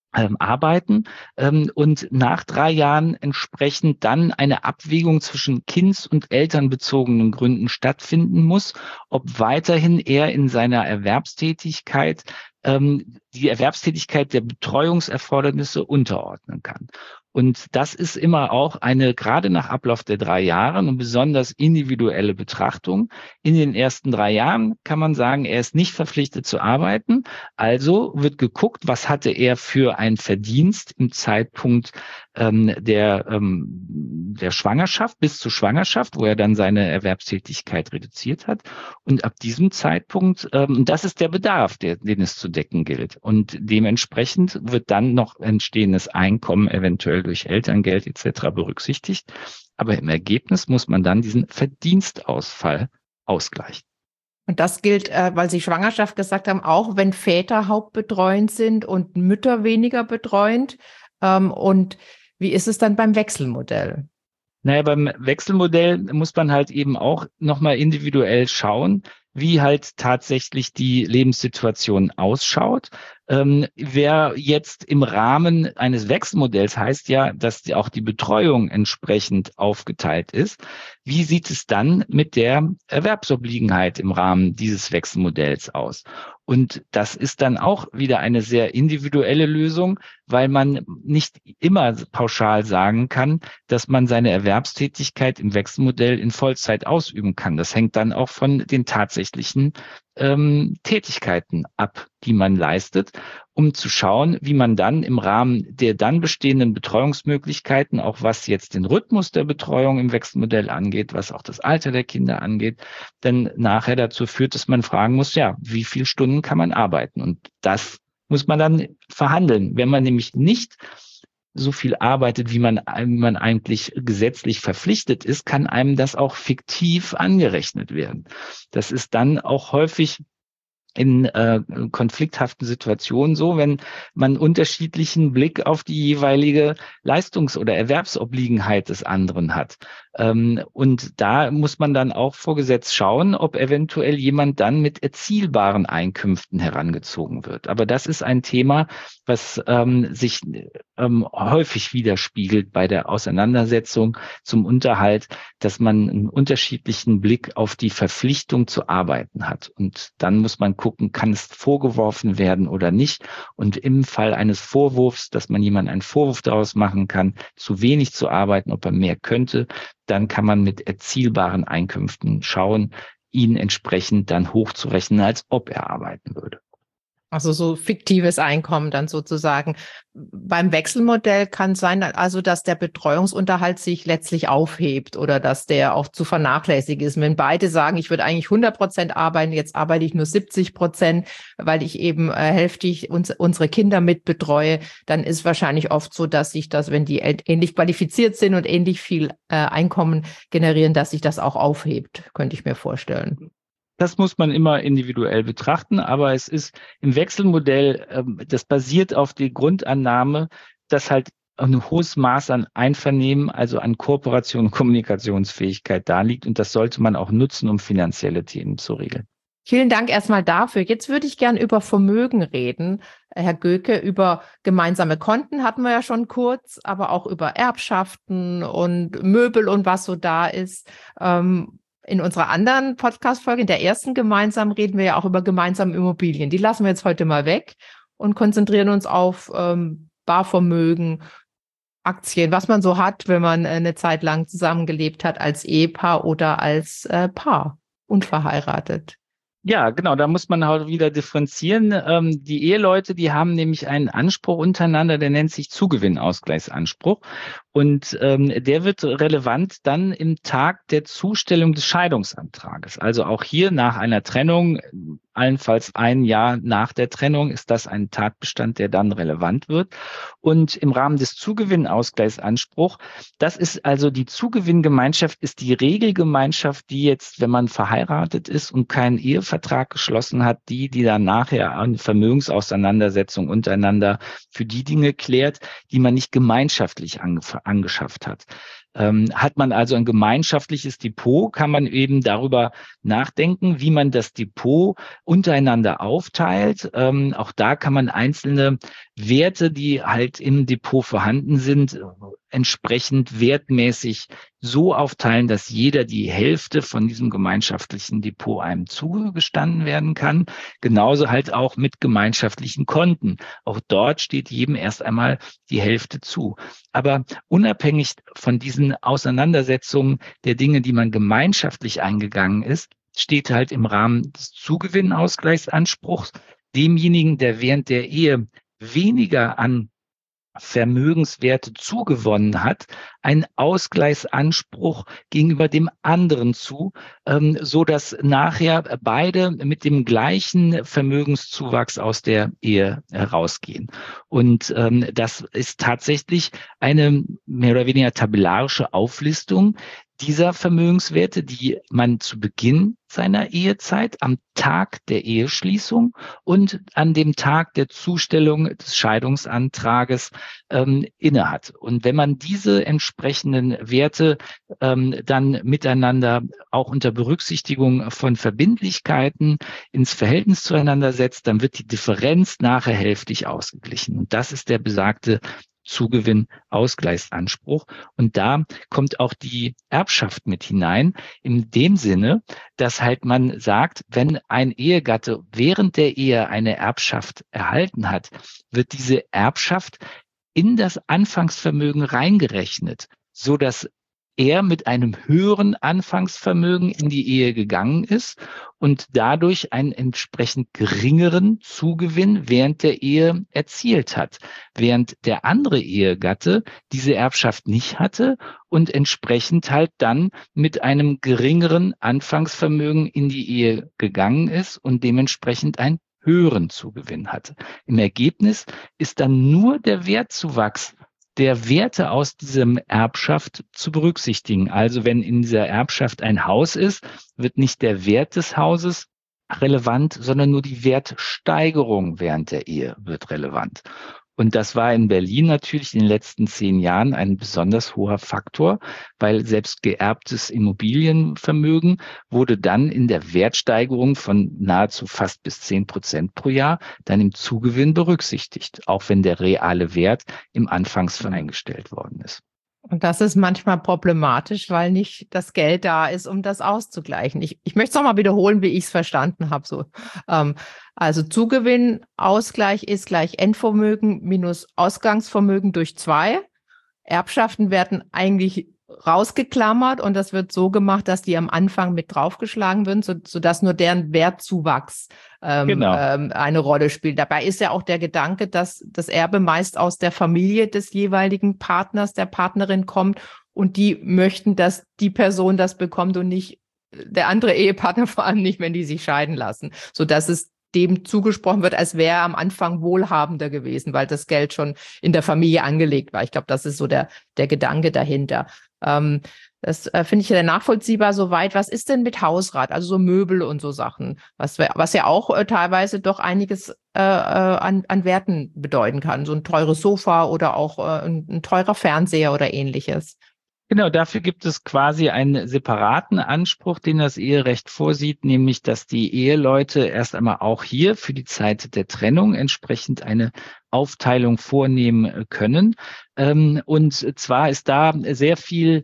ähm, arbeiten ähm, und nach drei Jahren entsprechend dann eine Abwägung zwischen kinds- und elternbezogenen Gründen stattfinden muss, ob weiterhin er in seiner Erwerbstätigkeit ähm, die Erwerbstätigkeit der Betreuungserfordernisse unterordnen kann. Und das ist immer auch eine, gerade nach Ablauf der drei Jahre, eine besonders individuelle Betrachtung. In den ersten drei Jahren kann man sagen, er ist nicht verpflichtet zu arbeiten. Also wird geguckt, was hatte er für einen Verdienst im Zeitpunkt ähm, der, ähm, der Schwangerschaft bis zur Schwangerschaft, wo er dann seine Erwerbstätigkeit reduziert hat. Und ab diesem Zeitpunkt, ähm, das ist der Bedarf, der, den es zu decken gilt. Und dementsprechend wird dann noch entstehendes Einkommen eventuell durch Elterngeld et cetera berücksichtigt. Aber im Ergebnis muss man dann diesen Verdienstausfall ausgleichen. Und das gilt, äh, weil Sie Schwangerschaft gesagt haben, auch wenn Väter hauptbetreuend sind und Mütter weniger betreuend. Ähm, und wie ist es dann beim Wechselmodell? Naja, beim Wechselmodell muss man halt eben auch nochmal individuell schauen, wie halt tatsächlich die Lebenssituation ausschaut. Ähm, wer jetzt im Rahmen eines Wechselmodells heißt ja, dass die, auch die Betreuung entsprechend aufgeteilt ist. Wie sieht es dann mit der Erwerbsobliegenheit im Rahmen dieses Wechselmodells aus? Und das ist dann auch wieder eine sehr individuelle Lösung, weil man nicht immer pauschal sagen kann, dass man seine Erwerbstätigkeit im Wechselmodell in Vollzeit ausüben kann. Das hängt dann auch von den tatsächlichen ähm, Tätigkeiten ab, die man leistet, um zu schauen, wie man dann im Rahmen der dann bestehenden Betreuungsmöglichkeiten, auch was jetzt den Rhythmus der Betreuung im Wechselmodell angeht, was auch das Alter der Kinder angeht, dann nachher dazu führt, dass man fragen muss, ja, wie viele Stunden kann man arbeiten? Und das muss man dann verhandeln. Wenn man nämlich nicht so viel arbeitet, wie man, wie man eigentlich gesetzlich verpflichtet ist, kann einem das auch fiktiv angerechnet werden. Das ist dann auch häufig in äh, konflikthaften Situationen so, wenn man unterschiedlichen Blick auf die jeweilige Leistungs- oder Erwerbsobliegenheit des anderen hat. Ähm, und da muss man dann auch vor Gesetz schauen, ob eventuell jemand dann mit erzielbaren Einkünften herangezogen wird. Aber das ist ein Thema, was ähm, sich ähm, häufig widerspiegelt bei der Auseinandersetzung zum Unterhalt, dass man einen unterschiedlichen Blick auf die Verpflichtung zu arbeiten hat. Und dann muss man gucken, kann es vorgeworfen werden oder nicht. Und im Fall eines Vorwurfs, dass man jemandem einen Vorwurf daraus machen kann, zu wenig zu arbeiten, ob er mehr könnte, dann kann man mit erzielbaren Einkünften schauen, ihn entsprechend dann hochzurechnen, als ob er arbeiten würde. Also so fiktives Einkommen dann sozusagen. Beim Wechselmodell kann sein, also dass der Betreuungsunterhalt sich letztlich aufhebt oder dass der auch zu vernachlässigen ist. Wenn beide sagen, ich würde eigentlich hundert Prozent arbeiten, jetzt arbeite ich nur siebzig Prozent, weil ich eben äh, hälftig uns, unsere Kinder mit betreue, dann ist wahrscheinlich oft so, dass sich das, wenn die ähnlich qualifiziert sind und ähnlich viel äh, Einkommen generieren, dass sich das auch aufhebt, könnte ich mir vorstellen. Das muss man immer individuell betrachten, aber es ist im Wechselmodell, ähm, das basiert auf der Grundannahme, dass halt ein hohes Maß an Einvernehmen, also an Kooperation und Kommunikationsfähigkeit da liegt. Und das sollte man auch nutzen, um finanzielle Themen zu regeln. Vielen Dank erstmal dafür. Jetzt würde ich gern über Vermögen reden, Herr Göke. Über gemeinsame Konten hatten wir ja schon kurz, aber auch über Erbschaften und Möbel und was so da ist. Ähm, In unserer anderen Podcast-Folge, in der ersten gemeinsam, reden wir ja auch über gemeinsame Immobilien. Die lassen wir jetzt heute mal weg und konzentrieren uns auf ähm, Barvermögen, Aktien, was man so hat, wenn man eine Zeit lang zusammengelebt hat als Ehepaar oder als äh, Paar, unverheiratet. Ja, genau, da muss man halt wieder differenzieren. Ähm, die Eheleute, die haben nämlich einen Anspruch untereinander, der nennt sich Zugewinnausgleichsanspruch. Und ähm, der wird relevant dann im Tag der Zustellung des Scheidungsantrages. Also auch hier nach einer Trennung, allenfalls ein Jahr nach der Trennung, ist das ein Tatbestand, der dann relevant wird. Und im Rahmen des Zugewinnausgleichsanspruchs, das ist also die Zugewinngemeinschaft, ist die Regelgemeinschaft, die jetzt, wenn man verheiratet ist und keinen Ehevertrag geschlossen hat, die, die dann nachher eine Vermögensauseinandersetzung untereinander für die Dinge klärt, die man nicht gemeinschaftlich angefangen angeschafft hat. Ähm, hat man also ein gemeinschaftliches Depot, kann man eben darüber nachdenken, wie man das Depot untereinander aufteilt. Ähm, auch da kann man einzelne Werte, die halt im Depot vorhanden sind, entsprechend wertmäßig so aufteilen, dass jeder die Hälfte von diesem gemeinschaftlichen Depot einem zugestanden werden kann. Genauso halt auch mit gemeinschaftlichen Konten. Auch dort steht jedem erst einmal die Hälfte zu. Aber unabhängig von diesen Auseinandersetzungen der Dinge, die man gemeinschaftlich eingegangen ist, steht halt im Rahmen des Zugewinnausgleichsanspruchs demjenigen, der während der Ehe weniger an Vermögenswerte zugewonnen hat, ein Ausgleichsanspruch gegenüber dem anderen zu, ähm, so dass nachher beide mit dem gleichen Vermögenszuwachs aus der Ehe herausgehen. Und ähm, das ist tatsächlich eine mehr oder weniger tabellarische Auflistung dieser Vermögenswerte, die man zu Beginn seiner Ehezeit, am Tag der Eheschließung und an dem Tag der Zustellung des Scheidungsantrages ähm, innehat. Und wenn man diese entsprechenden Werte ähm, dann miteinander auch unter Berücksichtigung von Verbindlichkeiten ins Verhältnis zueinander setzt, dann wird die Differenz nachher hälftig ausgeglichen. Und das ist der besagte Zugewinn-Ausgleichsanspruch. Und da kommt auch die Erbschaft mit hinein, in dem Sinne, dass halt man sagt, wenn ein Ehegatte während der Ehe eine Erbschaft erhalten hat, wird diese Erbschaft in das Anfangsvermögen reingerechnet, so dass er mit einem höheren Anfangsvermögen in die Ehe gegangen ist und dadurch einen entsprechend geringeren Zugewinn während der Ehe erzielt hat, während der andere Ehegatte diese Erbschaft nicht hatte und entsprechend halt dann mit einem geringeren Anfangsvermögen in die Ehe gegangen ist und dementsprechend einen höheren Zugewinn hatte. Im Ergebnis ist dann nur der Wertzuwachs der Werte aus diesem Erbschaft zu berücksichtigen. Also wenn in dieser Erbschaft ein Haus ist, wird nicht der Wert des Hauses relevant, sondern nur die Wertsteigerung während der Ehe wird relevant. Und das war in Berlin natürlich in den letzten zehn Jahren ein besonders hoher Faktor, weil selbst geerbtes Immobilienvermögen wurde dann in der Wertsteigerung von nahezu fast bis zehn Prozent pro Jahr dann im Zugewinn berücksichtigt, auch wenn der reale Wert im Anfangsfall eingestellt worden ist. Und das ist manchmal problematisch, weil nicht das Geld da ist, um das auszugleichen. Ich, ich möchte es nochmal wiederholen, wie ich es verstanden habe. So, ähm, also Zugewinnausgleich ist gleich Endvermögen minus Ausgangsvermögen durch zwei. Erbschaften werden eigentlich rausgeklammert und das wird so gemacht, dass die am Anfang mit draufgeschlagen werden, so, sodass nur deren Wertzuwachs ähm, Genau. ähm, eine Rolle spielt. Dabei ist ja auch der Gedanke, dass das Erbe meist aus der Familie des jeweiligen Partners, der Partnerin kommt und die möchten, dass die Person das bekommt und nicht der andere Ehepartner, vor allem nicht, wenn die sich scheiden lassen, sodass es dem zugesprochen wird, als wäre er am Anfang wohlhabender gewesen, weil das Geld schon in der Familie angelegt war. Ich glaube, das ist so der, der Gedanke dahinter. Ähm, das äh, finde ich ja nachvollziehbar soweit. Was ist denn mit Hausrat, also so Möbel und so Sachen, was, was ja auch äh, teilweise doch einiges äh, an, an Werten bedeuten kann. So ein teures Sofa oder auch äh, ein, ein teurer Fernseher oder ähnliches. Genau, dafür gibt es quasi einen separaten Anspruch, den das Eherecht vorsieht, nämlich dass die Eheleute erst einmal auch hier für die Zeit der Trennung entsprechend eine Aufteilung vornehmen können. Und zwar ist da sehr viel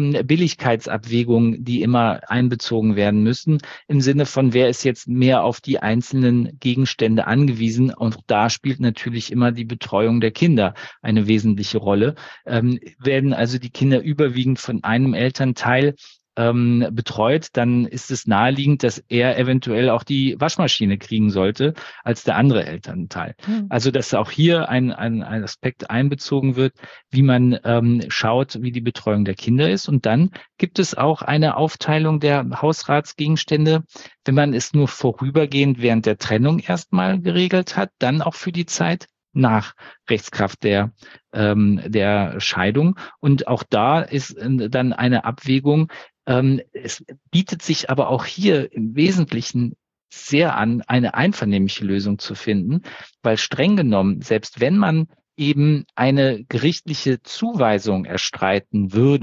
Billigkeitsabwägung, die immer einbezogen werden müssen, im Sinne von, wer ist jetzt mehr auf die einzelnen Gegenstände angewiesen. Und da spielt natürlich immer die Betreuung der Kinder eine wesentliche Rolle. Werden also die Kinder überwiegend von einem Elternteil Ähm, betreut, dann ist es naheliegend, dass er eventuell auch die Waschmaschine kriegen sollte als der andere Elternteil. Mhm. Also dass auch hier ein, ein, ein Aspekt einbezogen wird, wie man ähm, schaut, wie die Betreuung der Kinder ist. Und dann gibt es auch eine Aufteilung der Hausratsgegenstände, wenn man es nur vorübergehend während der Trennung erstmal geregelt hat, dann auch für die Zeit nach Rechtskraft der, ähm, der Scheidung. Und auch da ist äh, dann eine Abwägung. Ähm, es bietet sich aber auch hier im Wesentlichen sehr an, eine einvernehmliche Lösung zu finden, weil streng genommen, selbst wenn man eben eine gerichtliche Zuweisung erstreiten würde,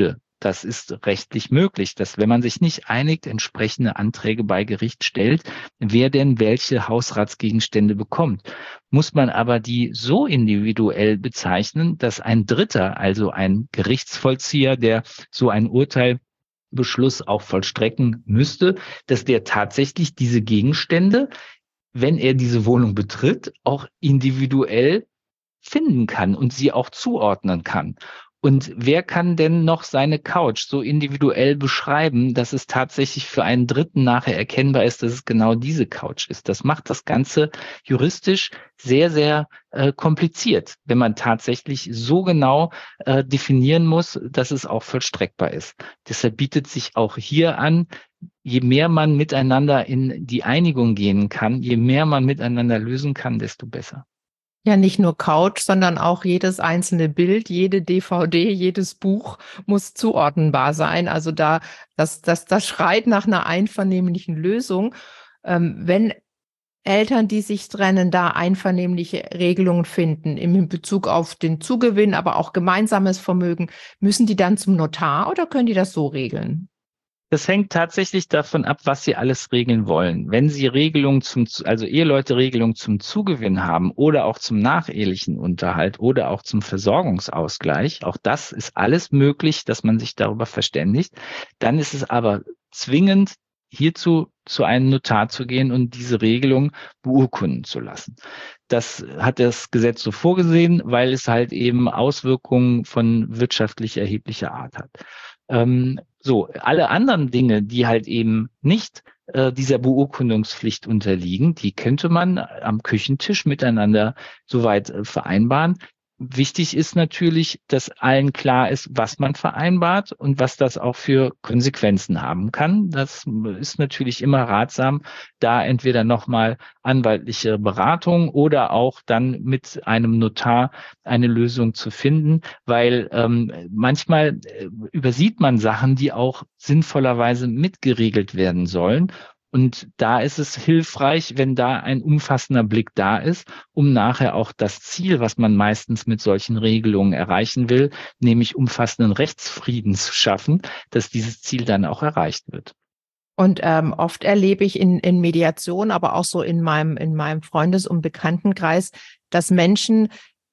das ist rechtlich möglich, dass wenn man sich nicht einigt, entsprechende Anträge bei Gericht stellt, wer denn welche Hausratsgegenstände bekommt. Muss man aber die so individuell bezeichnen, dass ein Dritter, also ein Gerichtsvollzieher, der so ein Urteil Beschluss auch vollstrecken müsste, dass der tatsächlich diese Gegenstände, wenn er diese Wohnung betritt, auch individuell finden kann und sie auch zuordnen kann. Und wer kann denn noch seine Couch so individuell beschreiben, dass es tatsächlich für einen Dritten nachher erkennbar ist, dass es genau diese Couch ist? Das macht das Ganze juristisch sehr, sehr äh, kompliziert, wenn man tatsächlich so genau äh, definieren muss, dass es auch vollstreckbar ist. Deshalb bietet sich auch hier an, je mehr man miteinander in die Einigung gehen kann, je mehr man miteinander lösen kann, desto besser. Ja, nicht nur Couch, sondern auch jedes einzelne Bild, jede D V D, jedes Buch muss zuordnenbar sein. Also da, das, das, das schreit nach einer einvernehmlichen Lösung. Ähm, wenn Eltern, die sich trennen, da einvernehmliche Regelungen finden, im Bezug auf den Zugewinn, aber auch gemeinsames Vermögen, müssen die dann zum Notar oder können die das so regeln? Das hängt tatsächlich davon ab, was Sie alles regeln wollen. Wenn Sie Regelungen zum, also Eheleute Regelungen zum Zugewinn haben oder auch zum nachehelichen Unterhalt oder auch zum Versorgungsausgleich, auch das ist alles möglich, dass man sich darüber verständigt. Dann ist es aber zwingend, hierzu zu einem Notar zu gehen und diese Regelung beurkunden zu lassen. Das hat das Gesetz so vorgesehen, weil es halt eben Auswirkungen von wirtschaftlich erheblicher Art hat. Ähm, so, alle anderen Dinge, die halt eben nicht äh, dieser Beurkundungspflicht unterliegen, die könnte man am Küchentisch miteinander soweit äh, vereinbaren. Wichtig ist natürlich, dass allen klar ist, was man vereinbart und was das auch für Konsequenzen haben kann. Das ist natürlich immer ratsam, da entweder nochmal anwaltliche Beratung oder auch dann mit einem Notar eine Lösung zu finden, weil ähm, manchmal äh, übersieht man Sachen, die auch sinnvollerweise mitgeregelt werden sollen. Und da ist es hilfreich, wenn da ein umfassender Blick da ist, um nachher auch das Ziel, was man meistens mit solchen Regelungen erreichen will, nämlich umfassenden Rechtsfrieden zu schaffen, dass dieses Ziel dann auch erreicht wird. Und ähm, oft erlebe ich in, in Mediation, aber auch so in meinem, in meinem Freundes- und Bekanntenkreis, dass Menschen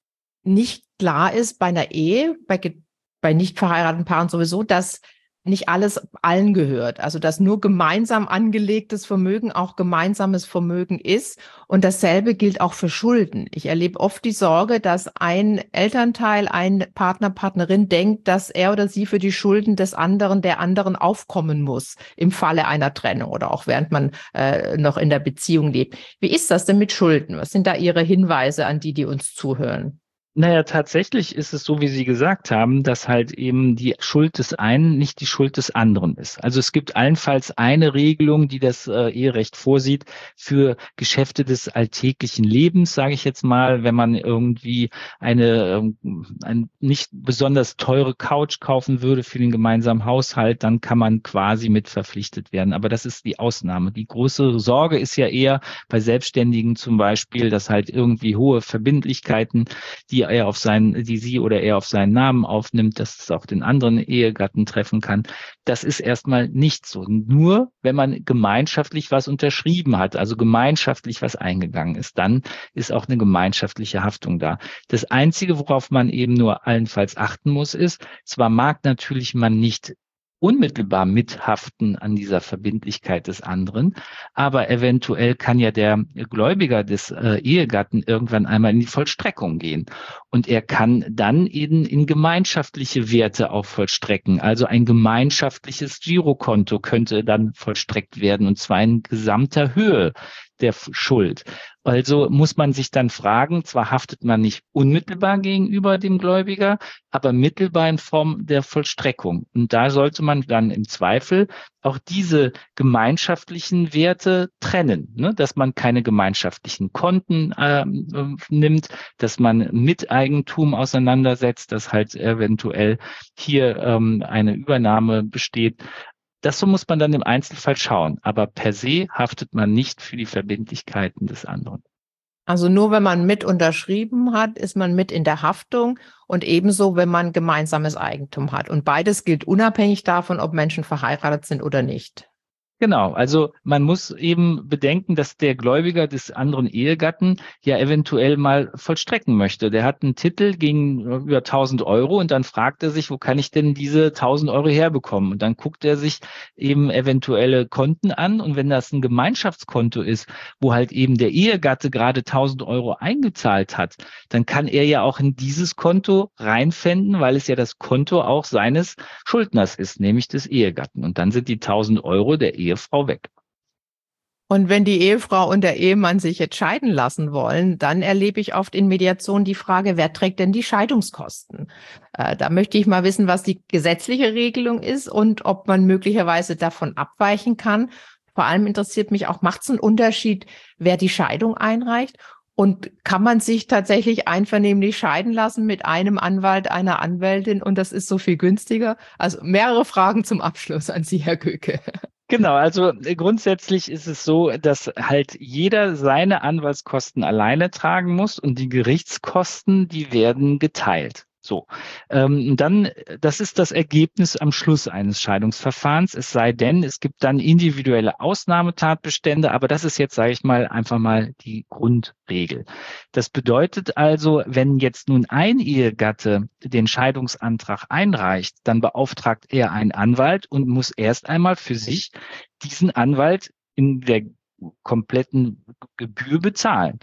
nicht klar ist bei einer Ehe, bei, bei nicht verheirateten Paaren sowieso, dass nicht alles allen gehört. Also dass nur gemeinsam angelegtes Vermögen auch gemeinsames Vermögen ist. Und dasselbe gilt auch für Schulden. Ich erlebe oft die Sorge, dass ein Elternteil, ein Partner, Partnerin denkt, dass er oder sie für die Schulden des anderen, der anderen aufkommen muss im Falle einer Trennung oder auch während man äh, noch in der Beziehung lebt. Wie ist das denn mit Schulden? Was sind da Ihre Hinweise an die, die uns zuhören? Naja, tatsächlich ist es so, wie Sie gesagt haben, dass halt eben die Schuld des einen nicht die Schuld des anderen ist. Also es gibt allenfalls eine Regelung, die das äh, Eherecht vorsieht für Geschäfte des alltäglichen Lebens, sage ich jetzt mal, wenn man irgendwie eine, ähm, eine nicht besonders teure Couch kaufen würde für den gemeinsamen Haushalt, dann kann man quasi mit verpflichtet werden. Aber das ist die Ausnahme. Die große Sorge ist ja eher bei Selbstständigen zum Beispiel, dass halt irgendwie hohe Verbindlichkeiten, die er auf seinen, die sie oder er auf seinen Namen aufnimmt, dass es auch den anderen Ehegatten treffen kann. Das ist erstmal nicht so. Nur wenn man gemeinschaftlich was unterschrieben hat, also gemeinschaftlich was eingegangen ist, dann ist auch eine gemeinschaftliche Haftung da. Das Einzige, worauf man eben nur allenfalls achten muss, ist, zwar mag natürlich man nicht unmittelbar mithaften an dieser Verbindlichkeit des anderen, aber eventuell kann ja der Gläubiger des äh, Ehegatten irgendwann einmal in die Vollstreckung gehen und er kann dann eben in gemeinschaftliche Werte auch vollstrecken. Also ein gemeinschaftliches Girokonto könnte dann vollstreckt werden und zwar in gesamter Höhe der Schuld. Also muss man sich dann fragen, zwar haftet man nicht unmittelbar gegenüber dem Gläubiger, aber mittelbar in Form der Vollstreckung. Und da sollte man dann im Zweifel auch diese gemeinschaftlichen Werte trennen, ne? Dass man keine gemeinschaftlichen Konten äh, nimmt, dass man Miteigentum auseinandersetzt, dass halt eventuell hier ähm, eine Übernahme besteht. Das so muss man dann im Einzelfall schauen. Aber per se haftet man nicht für die Verbindlichkeiten des anderen. Also nur wenn man mit unterschrieben hat, ist man mit in der Haftung und ebenso, wenn man gemeinsames Eigentum hat. Und beides gilt unabhängig davon, ob Menschen verheiratet sind oder nicht. Genau, also man muss eben bedenken, dass der Gläubiger des anderen Ehegatten ja eventuell mal vollstrecken möchte. Der hat einen Titel gegen über tausend Euro und dann fragt er sich, wo kann ich denn diese tausend Euro herbekommen? Und dann guckt er sich eben eventuelle Konten an und wenn das ein Gemeinschaftskonto ist, wo halt eben der Ehegatte gerade tausend Euro eingezahlt hat, dann kann er ja auch in dieses Konto reinpfänden, weil es ja das Konto auch seines Schuldners ist, nämlich des Ehegatten. Und dann sind die tausend Euro der Ehe Ehefrau weg. Und wenn die Ehefrau und der Ehemann sich jetzt scheiden lassen wollen, dann erlebe ich oft in Mediation die Frage, wer trägt denn die Scheidungskosten? Äh, da möchte ich mal wissen, was die gesetzliche Regelung ist und ob man möglicherweise davon abweichen kann. Vor allem interessiert mich auch, macht es einen Unterschied, wer die Scheidung einreicht? Und kann man sich tatsächlich einvernehmlich scheiden lassen mit einem Anwalt, einer Anwältin und das ist so viel günstiger? Also mehrere Fragen zum Abschluss an Sie, Herr Göke. Genau, also grundsätzlich ist es so, dass halt jeder seine Anwaltskosten alleine tragen muss und die Gerichtskosten, die werden geteilt. So, ähm, dann, das ist das Ergebnis am Schluss eines Scheidungsverfahrens, es sei denn, es gibt dann individuelle Ausnahmetatbestände, aber das ist jetzt, sage ich mal, einfach mal die Grundregel. Das bedeutet also, wenn jetzt nun ein Ehegatte den Scheidungsantrag einreicht, dann beauftragt er einen Anwalt und muss erst einmal für sich diesen Anwalt in der kompletten Gebühr bezahlen.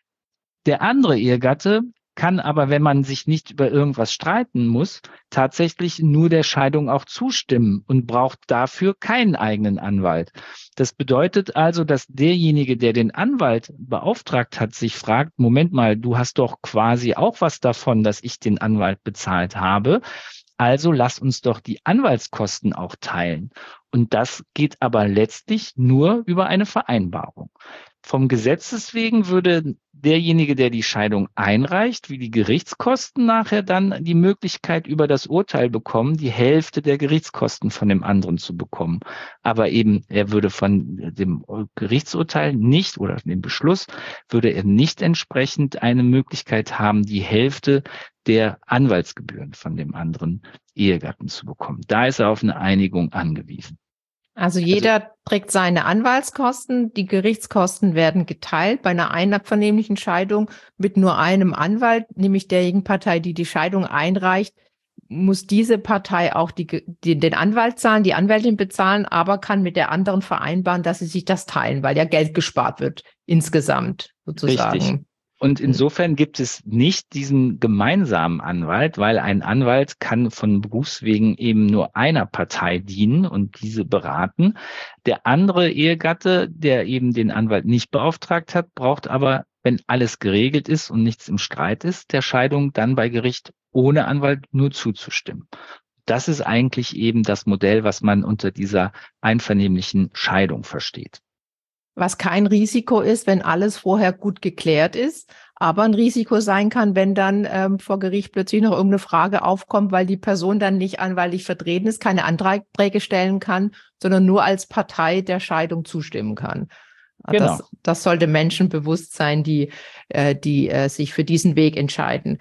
Der andere Ehegatte kann aber, wenn man sich nicht über irgendwas streiten muss, tatsächlich nur der Scheidung auch zustimmen und braucht dafür keinen eigenen Anwalt. Das bedeutet also, dass derjenige, der den Anwalt beauftragt hat, sich fragt, Moment mal, du hast doch quasi auch was davon, dass ich den Anwalt bezahlt habe. Also lass uns doch die Anwaltskosten auch teilen. Und das geht aber letztlich nur über eine Vereinbarung. Vom Gesetzes wegen würde derjenige, der die Scheidung einreicht, wie die Gerichtskosten nachher dann die Möglichkeit über das Urteil bekommen, die Hälfte der Gerichtskosten von dem anderen zu bekommen. Aber eben, er würde von dem Gerichtsurteil nicht oder dem Beschluss würde er nicht entsprechend eine Möglichkeit haben, die Hälfte der Anwaltsgebühren von dem anderen Ehegatten zu bekommen. Da ist er auf eine Einigung angewiesen. Also jeder also, trägt seine Anwaltskosten, die Gerichtskosten werden geteilt bei einer einvernehmlichen Scheidung mit nur einem Anwalt, nämlich derjenigen Partei, die die Scheidung einreicht, muss diese Partei auch die, die, den Anwalt zahlen, die Anwältin bezahlen, aber kann mit der anderen vereinbaren, dass sie sich das teilen, weil ja Geld gespart wird insgesamt sozusagen. Richtig. Und insofern gibt es nicht diesen gemeinsamen Anwalt, weil ein Anwalt kann von Berufswegen eben nur einer Partei dienen und diese beraten. Der andere Ehegatte, der eben den Anwalt nicht beauftragt hat, braucht aber, wenn alles geregelt ist und nichts im Streit ist, der Scheidung dann bei Gericht ohne Anwalt nur zuzustimmen. Das ist eigentlich eben das Modell, was man unter dieser einvernehmlichen Scheidung versteht. Was kein Risiko ist, wenn alles vorher gut geklärt ist, aber ein Risiko sein kann, wenn dann ähm, vor Gericht plötzlich noch irgendeine Frage aufkommt, weil die Person dann nicht anwaltlich vertreten ist, keine Anträge stellen kann, sondern nur als Partei der Scheidung zustimmen kann. Genau. Das, das sollte Menschen bewusst sein, die, äh, die äh, sich für diesen Weg entscheiden.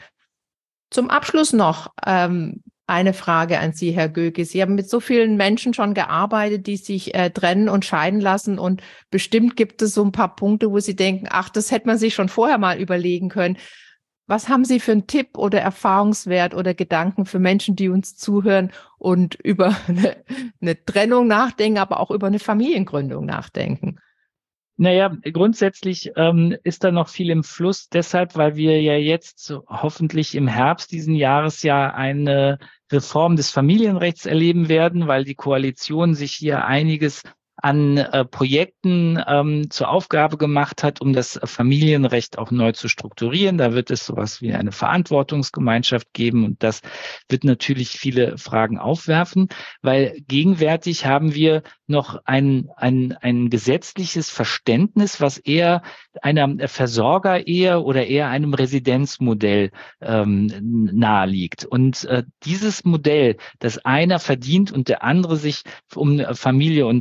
Zum Abschluss noch ähm, eine Frage an Sie, Herr Göke. Sie haben mit so vielen Menschen schon gearbeitet, die sich äh, trennen und scheiden lassen. Und bestimmt gibt es so ein paar Punkte, wo Sie denken, ach, das hätte man sich schon vorher mal überlegen können. Was haben Sie für einen Tipp oder Erfahrungswert oder Gedanken für Menschen, die uns zuhören und über eine, eine Trennung nachdenken, aber auch über eine Familiengründung nachdenken? Naja, grundsätzlich ähm, ist da noch viel im Fluss, deshalb, weil wir ja jetzt so hoffentlich im Herbst diesen Jahres ja eine Reform des Familienrechts erleben werden, weil die Koalition sich hier einiges an äh, Projekten ähm, zur Aufgabe gemacht hat, um das Familienrecht auch neu zu strukturieren. Da wird es sowas wie eine Verantwortungsgemeinschaft geben und das wird natürlich viele Fragen aufwerfen, weil gegenwärtig haben wir noch ein, ein, ein gesetzliches Verständnis, was eher einer Versorgerehe oder eher einem Residenzmodell ähm, naheliegt. Und äh, dieses Modell, dass einer verdient und der andere sich um Familie und Haushalt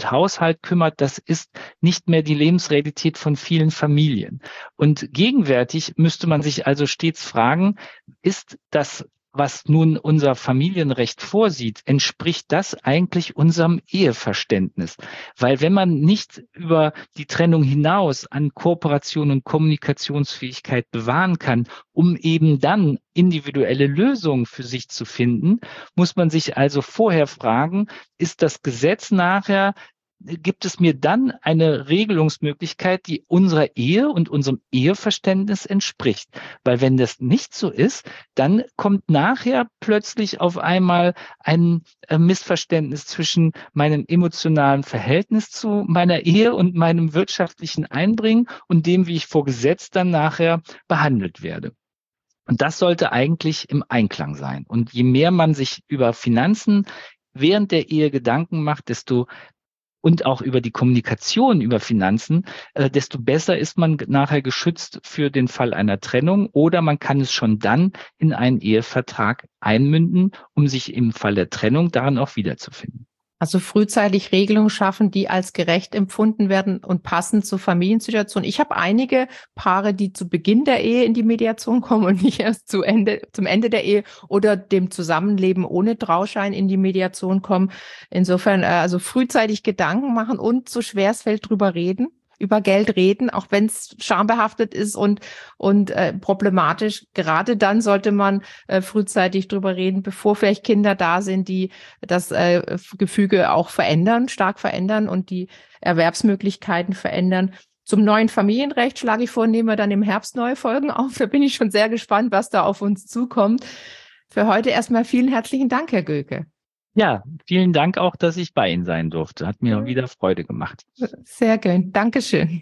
Haushalt kümmert, das ist nicht mehr die Lebensrealität von vielen Familien. Und gegenwärtig müsste man sich also stets fragen, ist das, was nun unser Familienrecht vorsieht, entspricht das eigentlich unserem Eheverständnis? Weil wenn man nicht über die Trennung hinaus an Kooperation und Kommunikationsfähigkeit bewahren kann, um eben dann individuelle Lösungen für sich zu finden, muss man sich also vorher fragen, ist das Gesetz nachher, gibt es mir dann eine Regelungsmöglichkeit, die unserer Ehe und unserem Eheverständnis entspricht? Weil wenn das nicht so ist, dann kommt nachher plötzlich auf einmal ein Missverständnis zwischen meinem emotionalen Verhältnis zu meiner Ehe und meinem wirtschaftlichen Einbringen und dem, wie ich vor Gesetz dann nachher behandelt werde. Und das sollte eigentlich im Einklang sein. Und je mehr man sich über Finanzen während der Ehe Gedanken macht, desto und auch über die Kommunikation über Finanzen, äh, desto besser ist man nachher geschützt für den Fall einer Trennung oder man kann es schon dann in einen Ehevertrag einmünden, um sich im Fall der Trennung darin auch wiederzufinden. Also frühzeitig Regelungen schaffen, die als gerecht empfunden werden und passend zur Familiensituation. Ich habe einige Paare, die zu Beginn der Ehe in die Mediation kommen und nicht erst zu Ende, zum Ende der Ehe oder dem Zusammenleben ohne Trauschein in die Mediation kommen. Insofern äh, also frühzeitig Gedanken machen und so schwer es fällt drüber reden. Über Geld reden, auch wenn es schambehaftet ist und und äh, problematisch. Gerade dann sollte man äh, frühzeitig drüber reden, bevor vielleicht Kinder da sind, die das äh, Gefüge auch verändern, stark verändern und die Erwerbsmöglichkeiten verändern. Zum neuen Familienrecht schlage ich vor, nehmen wir dann im Herbst neue Folgen auf. Da bin ich schon sehr gespannt, was da auf uns zukommt. Für heute erstmal vielen herzlichen Dank, Herr Göke. Ja, vielen Dank auch, dass ich bei Ihnen sein durfte. Hat mir wieder Freude gemacht. Sehr gern. Dankeschön.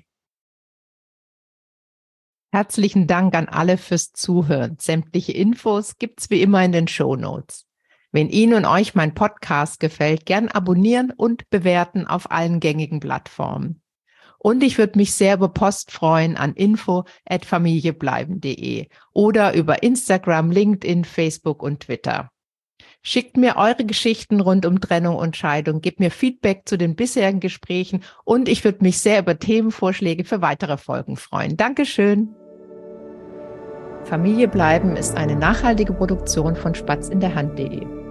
Herzlichen Dank an alle fürs Zuhören. Sämtliche Infos gibt's wie immer in den Shownotes. Wenn Ihnen und euch mein Podcast gefällt, gern abonnieren und bewerten auf allen gängigen Plattformen. Und ich würde mich sehr über Post freuen an info at familiebleiben punkt de oder über Instagram, LinkedIn, Facebook und Twitter. Schickt mir eure Geschichten rund um Trennung und Scheidung, gebt mir Feedback zu den bisherigen Gesprächen und ich würde mich sehr über Themenvorschläge für weitere Folgen freuen. Dankeschön. Familie bleiben ist eine nachhaltige Produktion von spatz in der Hand punkt de.